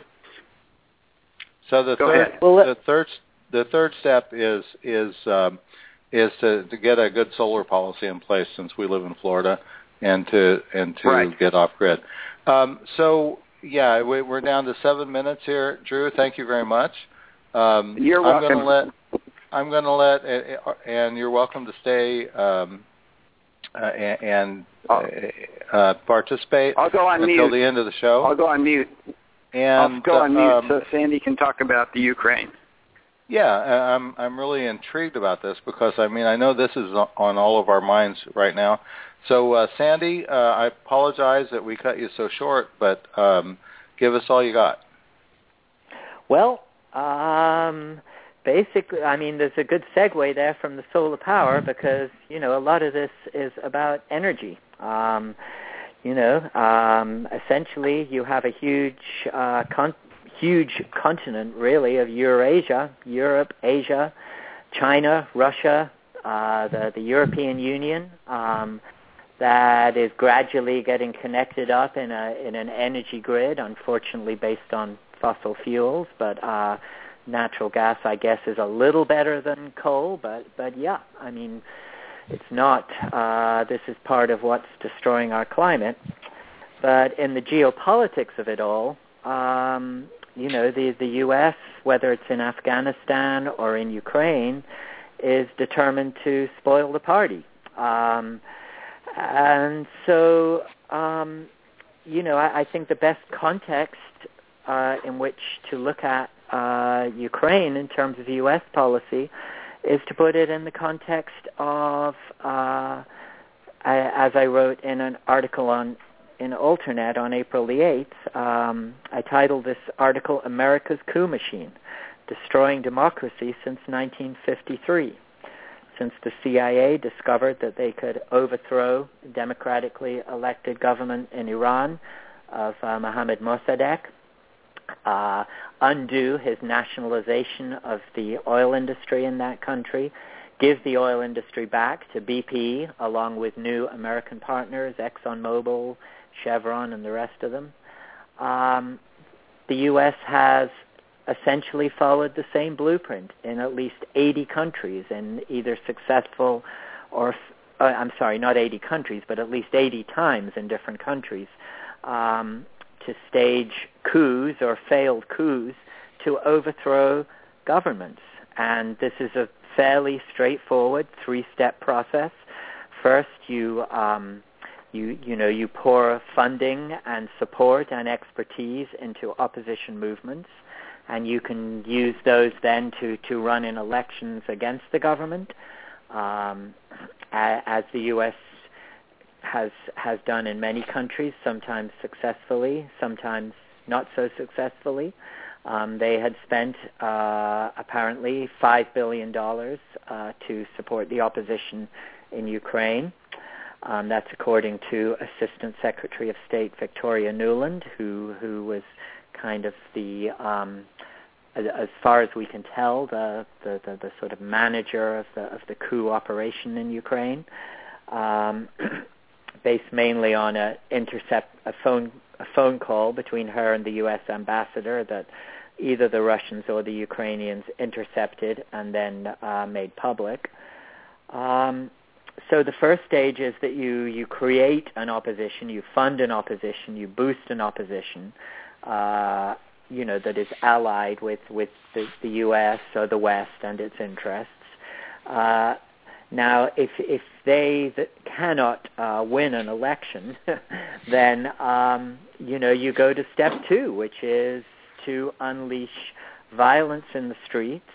So the Go third, ahead. Well, the third, the third step is is um, is to, to get a good solar policy in place, since we live in Florida, and to and to Right. get off grid. Um, so yeah, we, we're down to seven minutes here, Drew. Thank you very much. Um, You're I'm welcome. going to let I'm going to let and you're welcome to stay um, uh, and uh, participate I'll go on until mute. the end of the show. I'll go on mute. And I'll go on mute um, so Sandy can talk about the Ukraine. Yeah, I'm I'm really intrigued about this, because I mean I know this is on all of our minds right now. So uh, Sandy, uh, I apologize that we cut you so short, but um, give us all you got. Well, um, basically, I mean, there's a good segue there from the solar power, because you know a lot of this is about energy. Um, you know, um, essentially, you have a huge uh, con- huge continent, really, of Eurasia, Europe, Asia, China, Russia, uh, the, the European Union, um, that is gradually getting connected up in a in an energy grid, unfortunately based on fossil fuels, but uh, natural gas, I guess, is a little better than coal, but, but yeah, I mean, it's not, uh, this is part of what's destroying our climate. But in the geopolitics of it all, um, you know, the, the U S, whether it's in Afghanistan or in Ukraine, is determined to spoil the party. Um, and so, um, you know, I, I think the best context uh, in which to look at uh, Ukraine in terms of U S policy is to put it in the context of, uh, as I wrote in an article on in Alternet on April the eighth, um, I titled this article, America's Coup Machine, Destroying Democracy Since nineteen fifty-three. Since the C I A discovered that they could overthrow a democratically elected government in Iran of uh, Mohammad Mossadegh, uh, undo his nationalization of the oil industry in that country, give the oil industry back to B P along with new American partners, ExxonMobil, Chevron, and the rest of them. Um, the U S has essentially followed the same blueprint in at least eighty countries, in either successful or, uh, I'm sorry, not eighty countries, but at least eighty times in different countries, um, to stage coups or failed coups to overthrow governments. And this is a fairly straightforward three-step process. First, you um, you you know you pour funding and support and expertise into opposition movements, and you can use those then to, to run in elections against the government, um, as the U S has has done in many countries, sometimes successfully, sometimes not so successfully. Um, they had spent uh, apparently five billion dollars uh, to support the opposition in Ukraine. Um, that's according to Assistant Secretary of State Victoria Nuland, who who was kind of the, um, as, as far as we can tell, the, the, the, the sort of manager of the of the coup operation in Ukraine, um, based mainly on a intercept a phone a phone call between her and the U S ambassador that either the Russians or the Ukrainians intercepted and then uh, made public. Um, so the first stage is that you, you create an opposition, you fund an opposition, you boost an opposition, uh, you know, that is allied with, with the, the U S or the West and its interests. Uh, now, if if they th- cannot uh, win an election, then, um, you know, you go to step two, which is to unleash violence in the streets,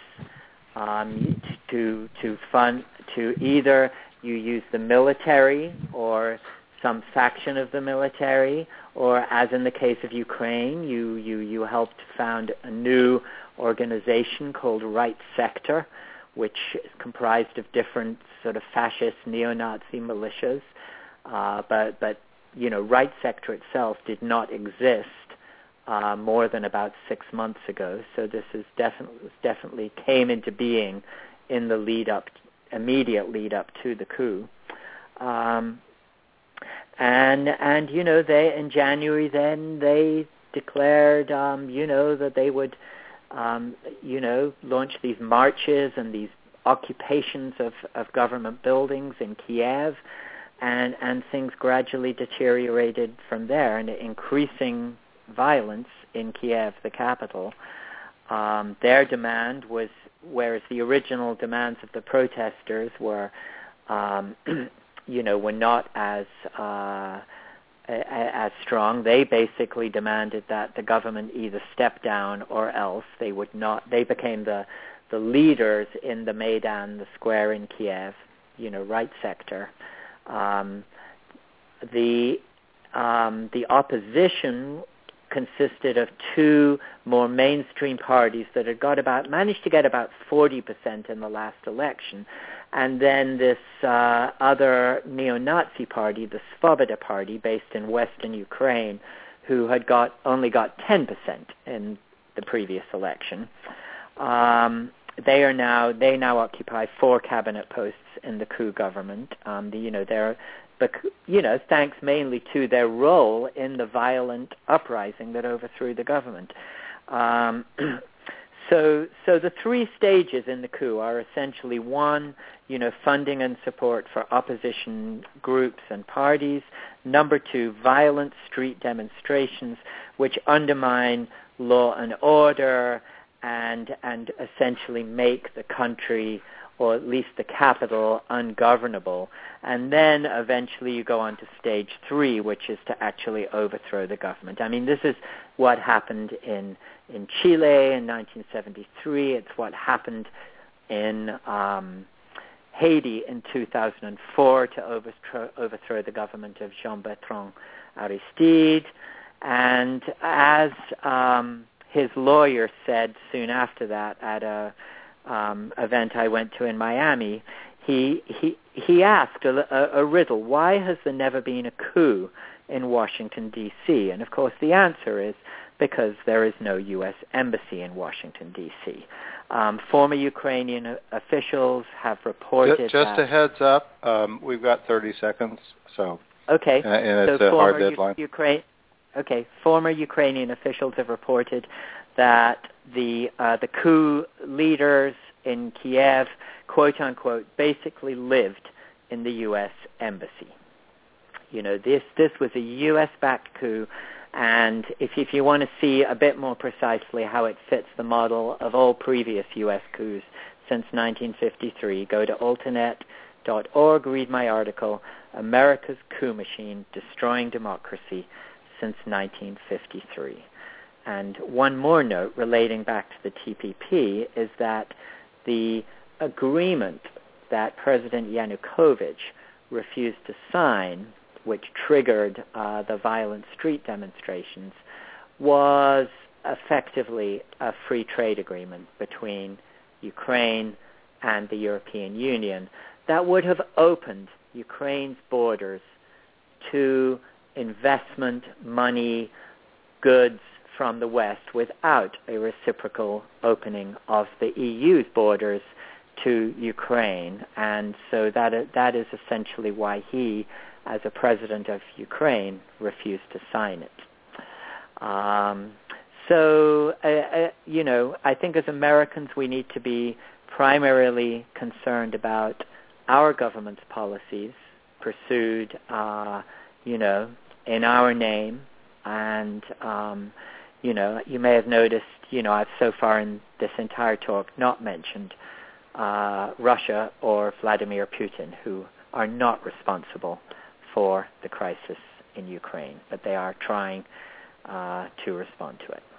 um, to to fund to either you use the military or some faction of the military, or as in the case of Ukraine, you you you helped found a new organization called Right Sector, which is comprised of different sort of fascist neo-Nazi militias, uh, but but you know Right Sector itself did not exist uh, more than about six months ago. So this is definitely definitely came into being in the lead up, immediate lead up to the coup. Um, and and you know they in January then they declared um, you know that they would um, you know launch these marches and these occupations of, of government buildings in Kiev, and and things gradually deteriorated from there, and increasing violence in Kiev, the capital. Um, their demand was, whereas the original demands of the protesters were, um, you know, were not as uh, as strong. They basically demanded that the government either step down or else they would not. They became the the leaders in the Maidan, the square in Kiev, you know, right sector. Um, the um, the opposition consisted of two more mainstream parties that had got about managed to get about forty percent in the last election, and then this uh, other neo-Nazi party, the Svoboda Party, based in western Ukraine, who had got only got ten percent in the previous election. Um, they are now they now occupy four cabinet posts in the coup government. Um, the, you know they're you know thanks mainly to their role in the violent uprising that overthrew the government. Um, so so the three stages in the coup are essentially one, you know, funding and support for opposition groups and parties. Number two, violent street demonstrations which undermine law and order and and essentially make the country, or at least the capital, ungovernable. And then eventually you go on to stage three, which is to actually overthrow the government. I mean, this is what happened in, in Chile in nineteen seventy-three. It's what happened in um, Haiti in two thousand four to overthrow, overthrow the government of Jean-Bertrand Aristide. And as um, his lawyer said soon after that at a um, event I went to in Miami, he he he asked a, a, a riddle: why has there never been a coup in Washington, D C? And of course the answer is because there is no U S embassy in Washington, D C. Um, former Ukrainian officials have reported just, just that... a heads up, um, we've got thirty seconds, so... Okay, uh, and it's so a hard deadline. U- Ukraine, okay, former Ukrainian officials have reported that the uh, the coup leaders in Kiev, quote unquote, basically lived in the U S embassy. You know, this this was a U S-backed coup, and if if you want to see a bit more precisely how it fits the model of all previous U S coups since nineteen fifty-three, go to alternet dot org, read my article, America's Coup Machine, Destroying Democracy Since nineteen fifty-three. And one more note relating back to the T P P is that the agreement that President Yanukovych refused to sign, which triggered uh, the violent street demonstrations, was effectively a free trade agreement between Ukraine and the European Union that would have opened Ukraine's borders to investment, money, goods from the West without a reciprocal opening of the E U's borders to Ukraine. And so that that is essentially why he, as a president of Ukraine, refused to sign it. Um, so, uh, uh, you know, I think as Americans we need to be primarily concerned about our government's policies pursued, uh, you know, in our name. And, um, you know, you may have noticed, you know, I've so far in this entire talk not mentioned uh, Russia or Vladimir Putin, who are not responsible for the crisis in Ukraine, but they are trying uh, to respond to it.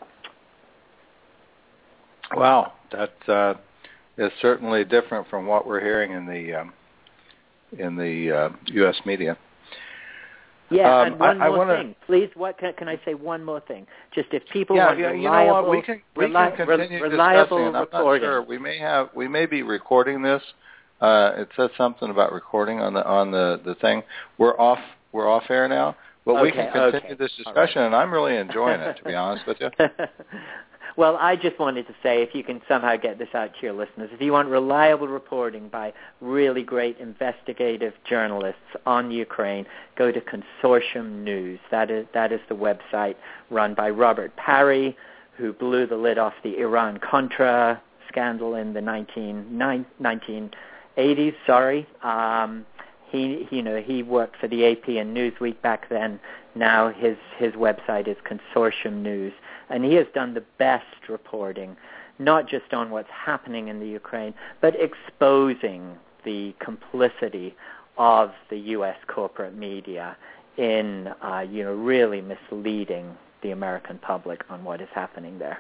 Wow, that uh, is certainly different from what we're hearing in the um, in the uh, U S media. Yeah, um, and one I, more I wanna, thing. Please, what can, can I say one more thing? Just if people yeah, want yeah, reliable, you know what? We can, we reli- can continue re- reliable discussing, and I'm reporting. not sure. We may have, we may be recording this. Uh, it says something about recording on the on the, the thing. We're off. We're off air now. Well, okay, we can continue okay. this discussion, right. and I'm really enjoying it, to be honest with you. Well, I just wanted to say, if you can somehow get this out to your listeners, if you want reliable reporting by really great investigative journalists on Ukraine, go to Consortium News. That is that is the website run by Robert Parry, who blew the lid off the Iran-Contra scandal in the nineteen eighties. Sorry, um, he you know he worked for the A P and Newsweek back then. Now his his website is Consortium News. And he has done the best reporting, not just on what's happening in the Ukraine, but exposing the complicity of the U S corporate media in, uh, you know, really misleading the American public on what is happening there.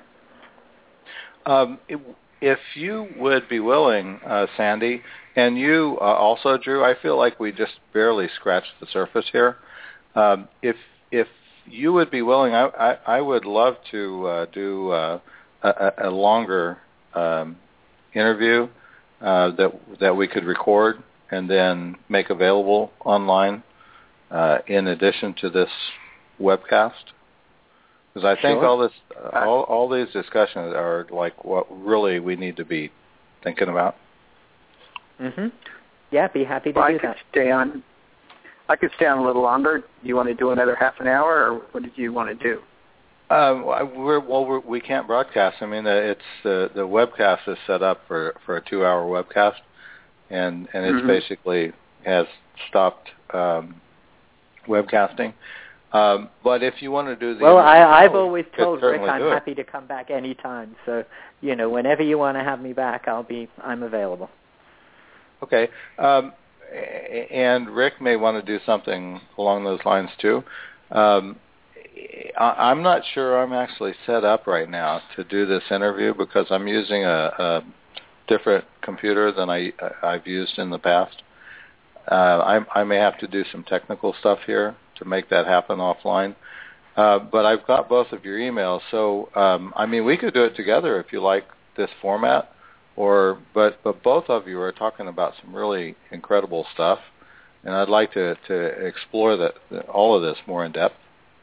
Um, if you would be willing, uh, Sandy, and you uh, also, Drew, I feel like we just barely scratched the surface here. Um, if if you would be willing, I, I, I would love to uh, do uh, a, a longer um, interview uh, that that we could record and then make available online uh, in addition to this webcast. Because I think Sure. all this, uh, all, all these discussions are like what really we need to be thinking about. Mm-hmm. Yeah, be happy to well, do I could that. stay on. I could stay on a little longer. Do you want to do another half an hour, or what did you want to do? Um, we're, well, we're, we can't broadcast. I mean, uh, it's uh, the webcast is set up for, for a two-hour webcast, and and it's mm-hmm. basically has stopped um, webcasting. Um, but if you want to do the well, I, I've oh, always told Rick I'm do happy to come back anytime. So you know, whenever you want to have me back, I'll be I'm available. Okay. Um, and Rick may want to do something along those lines too. Um, I, I'm not sure I'm actually set up right now to do this interview because I'm using a, a different computer than I, I've used in the past. Uh, I, I may have to do some technical stuff here to make that happen offline. Uh, but I've got both of your emails, so um, I mean we could do it together if you like this format. Or, but but both of you are talking about some really incredible stuff, and I'd like to, to explore that all of this more in depth.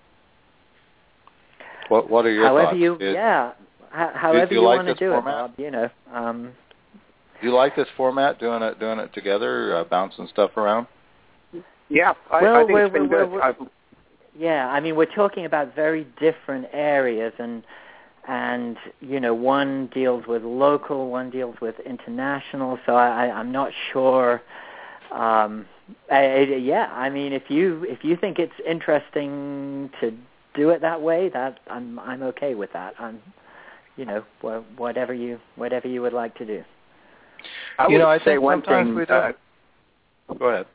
What what are your however thoughts? you Did, yeah, h- however do you, you like want to this do format? it, Bob. You know. Um, do you like this format? Doing it doing it together, uh, bouncing stuff around. Yeah, I, well, I think we're, it's been we're, good. we're, I've, yeah, I mean we're talking about very different areas and. And, you know, one deals with local, one deals with international, so I, I, I'm not sure. Um, I, I, yeah, I mean, if you if you think it's interesting to do it that way, that I'm I'm okay with that. I'm, you know, wh- whatever you whatever you would like to do. I you would know, I say think one sometimes thing. we don't. Uh, Go ahead.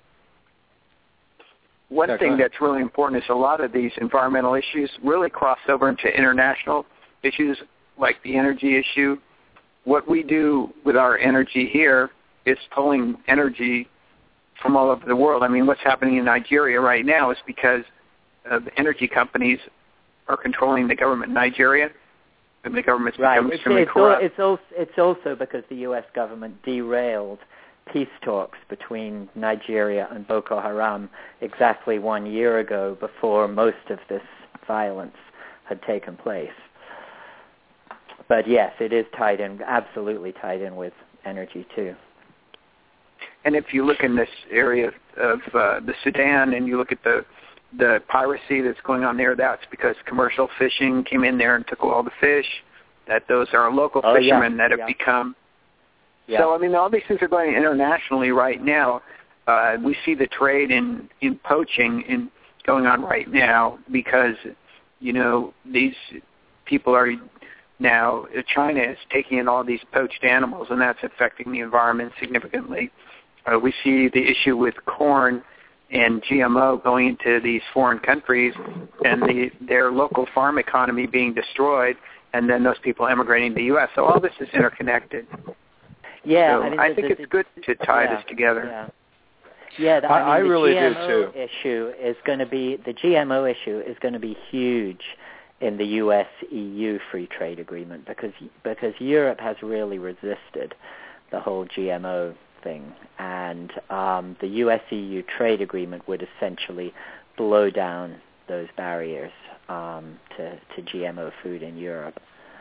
One yeah, thing go ahead. that's really important is a lot of these environmental issues really cross over into international issues like the energy issue. What we do with our energy here is pulling energy from all over the world. I mean, what's happening in Nigeria right now is because uh, the energy companies are controlling the government in Nigeria, and the government's right. become It's, extremely it's, corrupt. it's, also, it's also because the U S government derailed peace talks between Nigeria and Boko Haram exactly one year ago before most of this violence had taken place. But yes, it is tied in, absolutely tied in with energy too. And if you look in this area of uh, the Sudan and you look at the the piracy that's going on there, that's because commercial fishing came in there and took all the fish. That those are local oh, fishermen yeah. that have yeah. become. Yeah. So I mean, all these things are going internationally right now. Uh, we see the trade in in poaching in going on right now because you know these people are. Now, China is taking in all these poached animals, and that's affecting the environment significantly. Uh, we see the issue with corn and G M O going into these foreign countries and the, their local farm economy being destroyed, and then those people emigrating to the U S. So all this is interconnected. Yeah, so I, mean, I the, think the, it's good to tie yeah, this together. Yeah, yeah the, I, mean, I the really G M do O too. issue is going to be the G M O issue is going to be huge in the U S E U free trade agreement because because Europe has really resisted the whole G M O thing, and um, the U S E U trade agreement would essentially blow down those barriers um, to, to G M O food in Europe.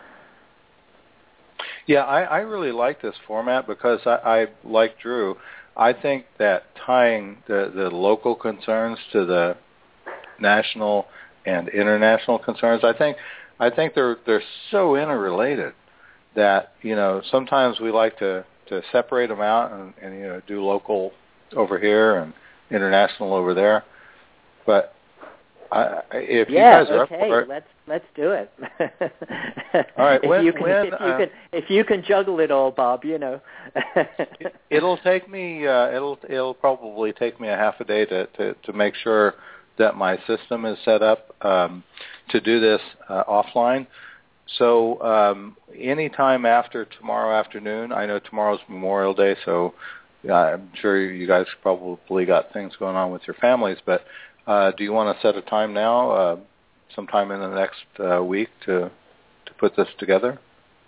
Yeah, I, I really like this format because I, I, like Drew, I think that tying the, the local concerns to the national and international concerns, I think I think they're they're so interrelated that, you know, sometimes we like to, to separate them out and, and, you know, do local over here and international over there. But I, if yeah, you guys are okay, up for it, let's let's do it. all right, if when, you can, when, if you uh, can, if you can juggle it all, Bob, you know. it'll take me. Uh, it'll it'll probably take me a half a day to, to, to make sure that my system is set up um, to do this uh, offline. So um, anytime after tomorrow afternoon, I know tomorrow's Memorial Day, so uh, I'm sure you guys probably got things going on with your families, but uh, do you want to set a time now, uh, sometime in the next uh, week to to put this together?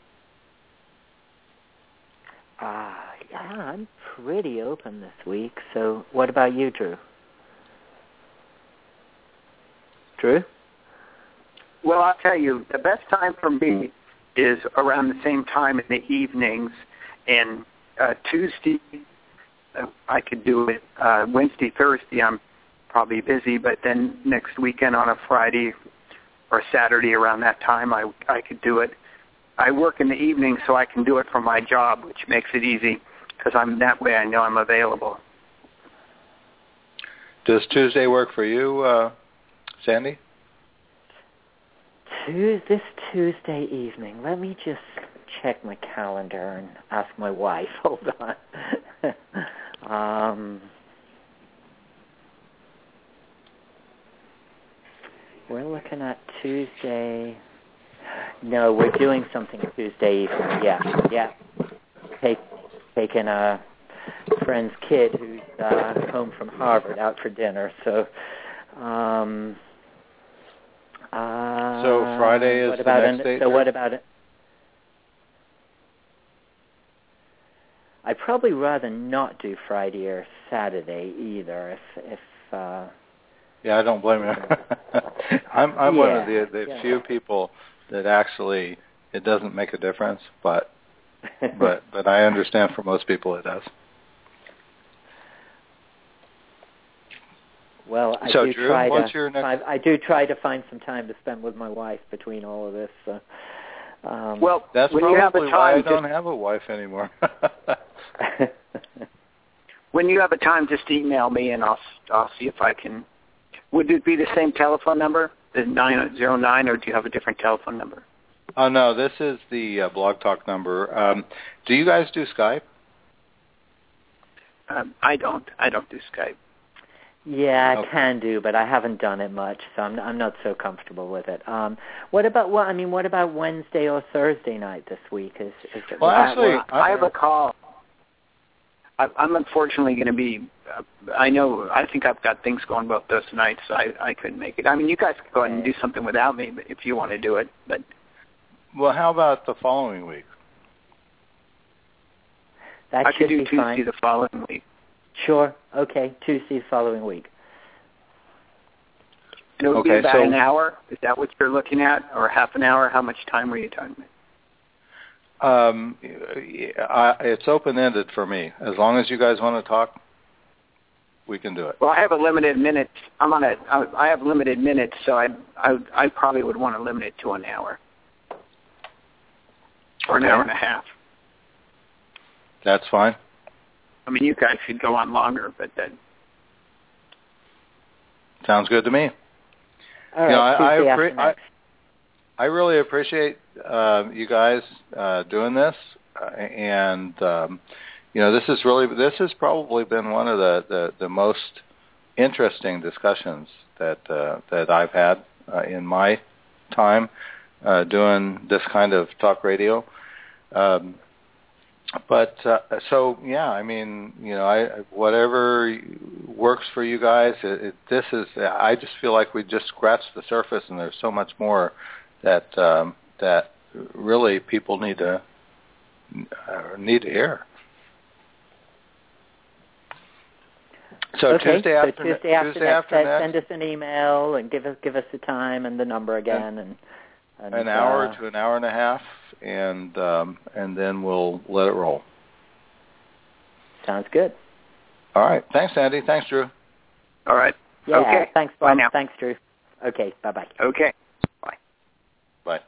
Uh, yeah, I'm pretty open this week, so what about you, Drew? Drew? Well, I'll tell you, the best time for me is around the same time in the evenings. And uh, Tuesday, uh, I could do it. Uh, Wednesday, Thursday, I'm probably busy. But then next weekend on a Friday or Saturday around that time, I, I could do it. I work in the evening, so I can do it from my job, which makes it easy because I'm that way I know I'm available. Does Tuesday work for you, uh, Sandy? This Tuesday evening. Let me just check my calendar and ask my wife. Hold on. um, we're looking at Tuesday. No, we're doing something Tuesday evening. Yeah, yeah. Take, taking a friend's kid who's uh, home from Harvard out for dinner. So. Um, Uh, so Friday is what about the next an, date? So what about it? I'd probably rather not do Friday or Saturday either. If if uh, yeah, I don't blame you. I'm I'm yeah, one of the the yeah. few people that actually it doesn't make a difference, but but but I understand for most people it does. Well, I so, do Drew, try what's to. your next... I, I do try to find some time to spend with my wife between all of this. So, um, well, that's when probably you have a time, why I just, don't have a wife anymore. when you have a time, just email me and I'll I'll see if I can. Would it be the same telephone number, the nine zero nine, or do you have a different telephone number? Oh no, this is the uh, Blog Talk number. Um, do you guys do Skype? Um, I don't. I don't do Skype. Yeah, I okay. can do, but I haven't done it much, so I'm I'm not so comfortable with it. Um, what about well, I mean, what about Wednesday or Thursday night this week? Is, is it, well, actually, well, I have a call. I, I'm unfortunately going to be. Uh, I know. I think I've got things going both those nights. So I I couldn't make it. I mean, you guys could go ahead and do something without me, but if you want to do it. But well, how about the following week? That I should could do be Tuesday fine. the following week. Sure. Okay. Tuesday the following week. It would okay, be about so, an hour. Is that what you're looking at, or half an hour? How much time were you talking about? Um, I, it's open-ended for me. As long as you guys want to talk, we can do it. Well, I have a limited minutes. I'm on a. I have limited minutes, so I I I probably would want to limit it to an hour or an Okay. hour and a half. That's fine. I mean, you guys could go on longer, but then. Sounds good to me. All right. You know, I, I, Tuesday appre- afternoon. I I really appreciate uh, you guys uh, doing this, uh, and um, you know, this is really this has probably been one of the, the, the most interesting discussions that uh, that I've had uh, in my time uh, doing this kind of talk radio. Um, But uh, so yeah, I mean, you know, I whatever works for you guys. It, it, this is. I just feel like we just scratched the surface, and there's so much more that um, that really people need to uh, need to hear. So okay, Tuesday so after Tuesday after Tuesday next, after send, next, send us an email and give us give us the time and the number again, and, and an hour uh, to an hour and a half, and um, and then we'll let it roll. Sounds good. All right. Thanks, Andy. Thanks, Drew. All right. Yeah. Okay. Thanks, Bye Bob. now. Thanks, Drew. Okay. Bye bye. Okay. Bye.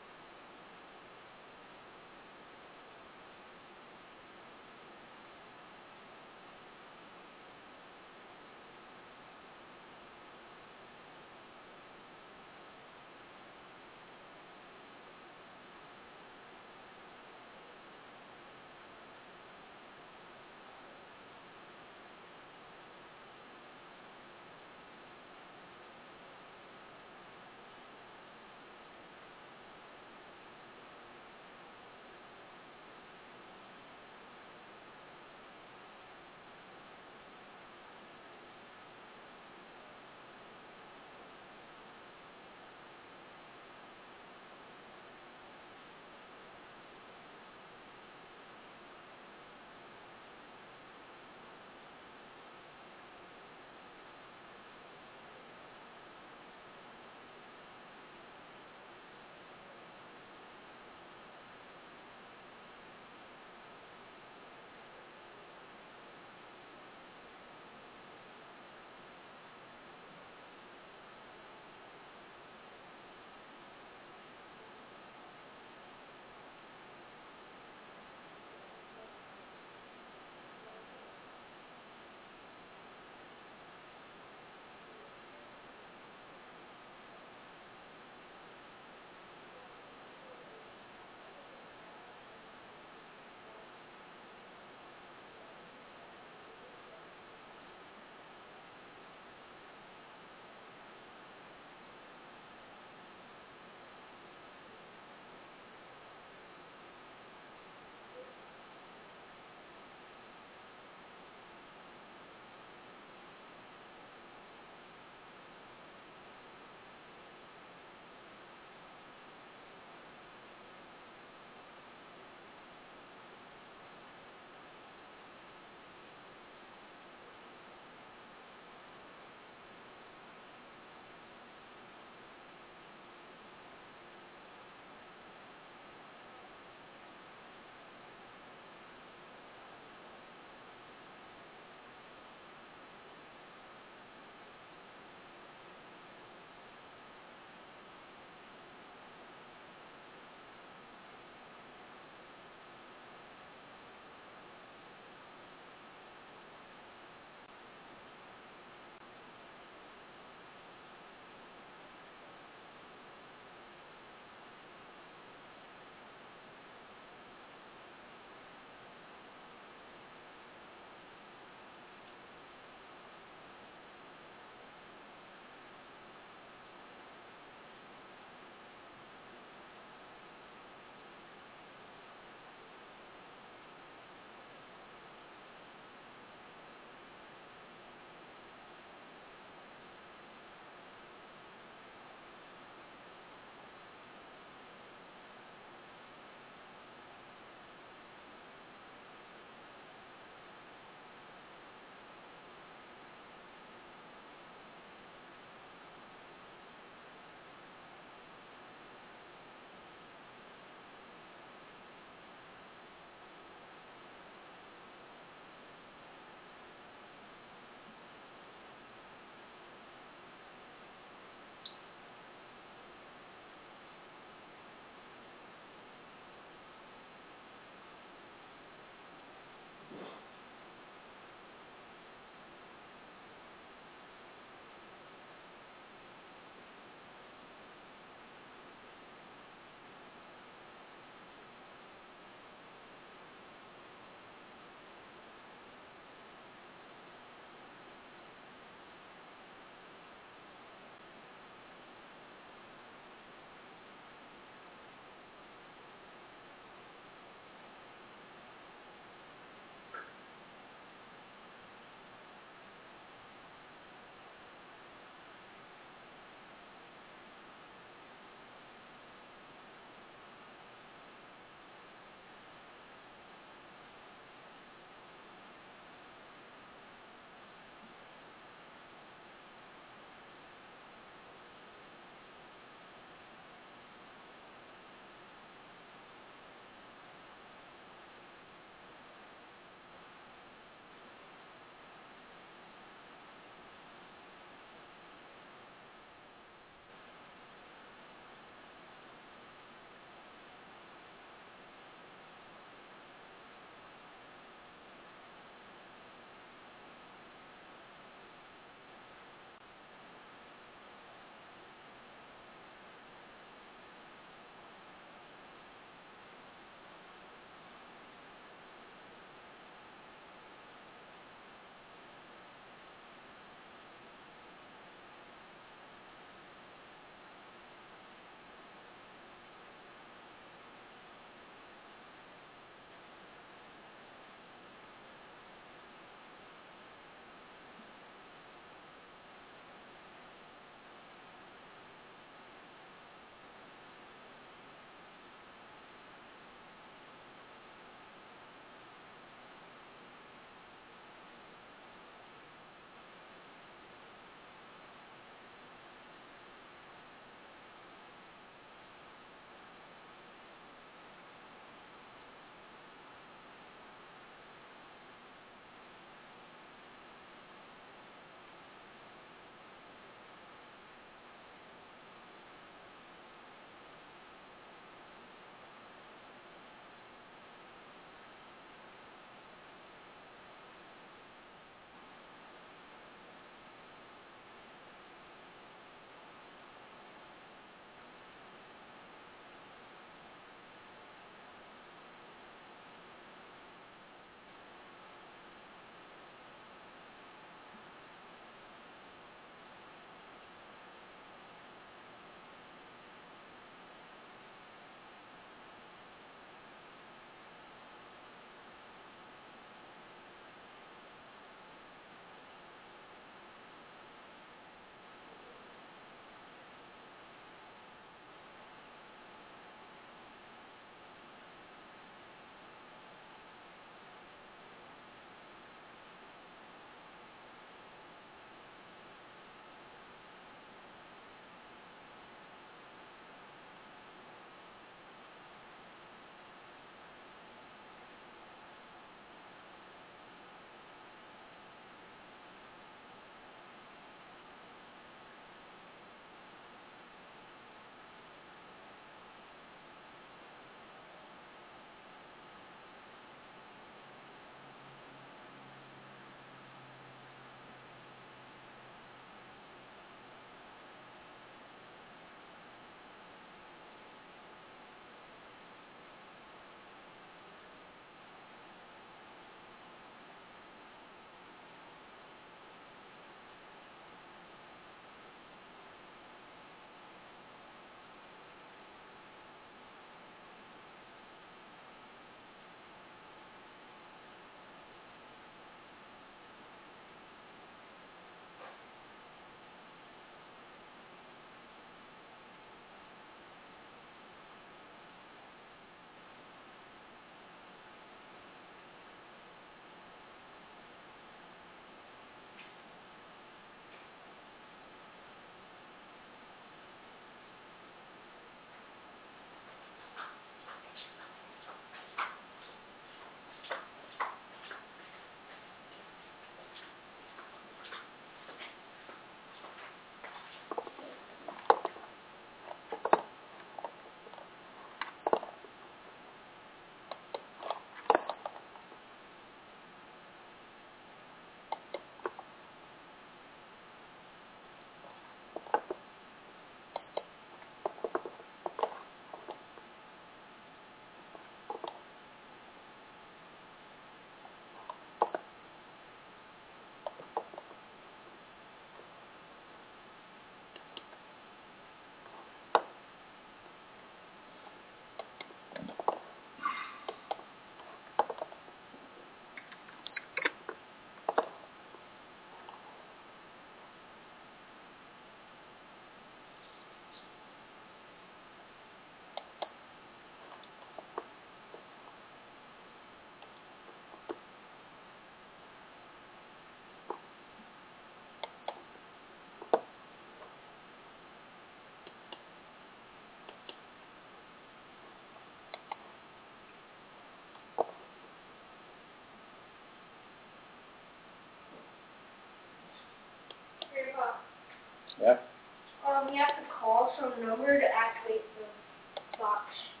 Yeah. Um, you have to call some number to activate the box.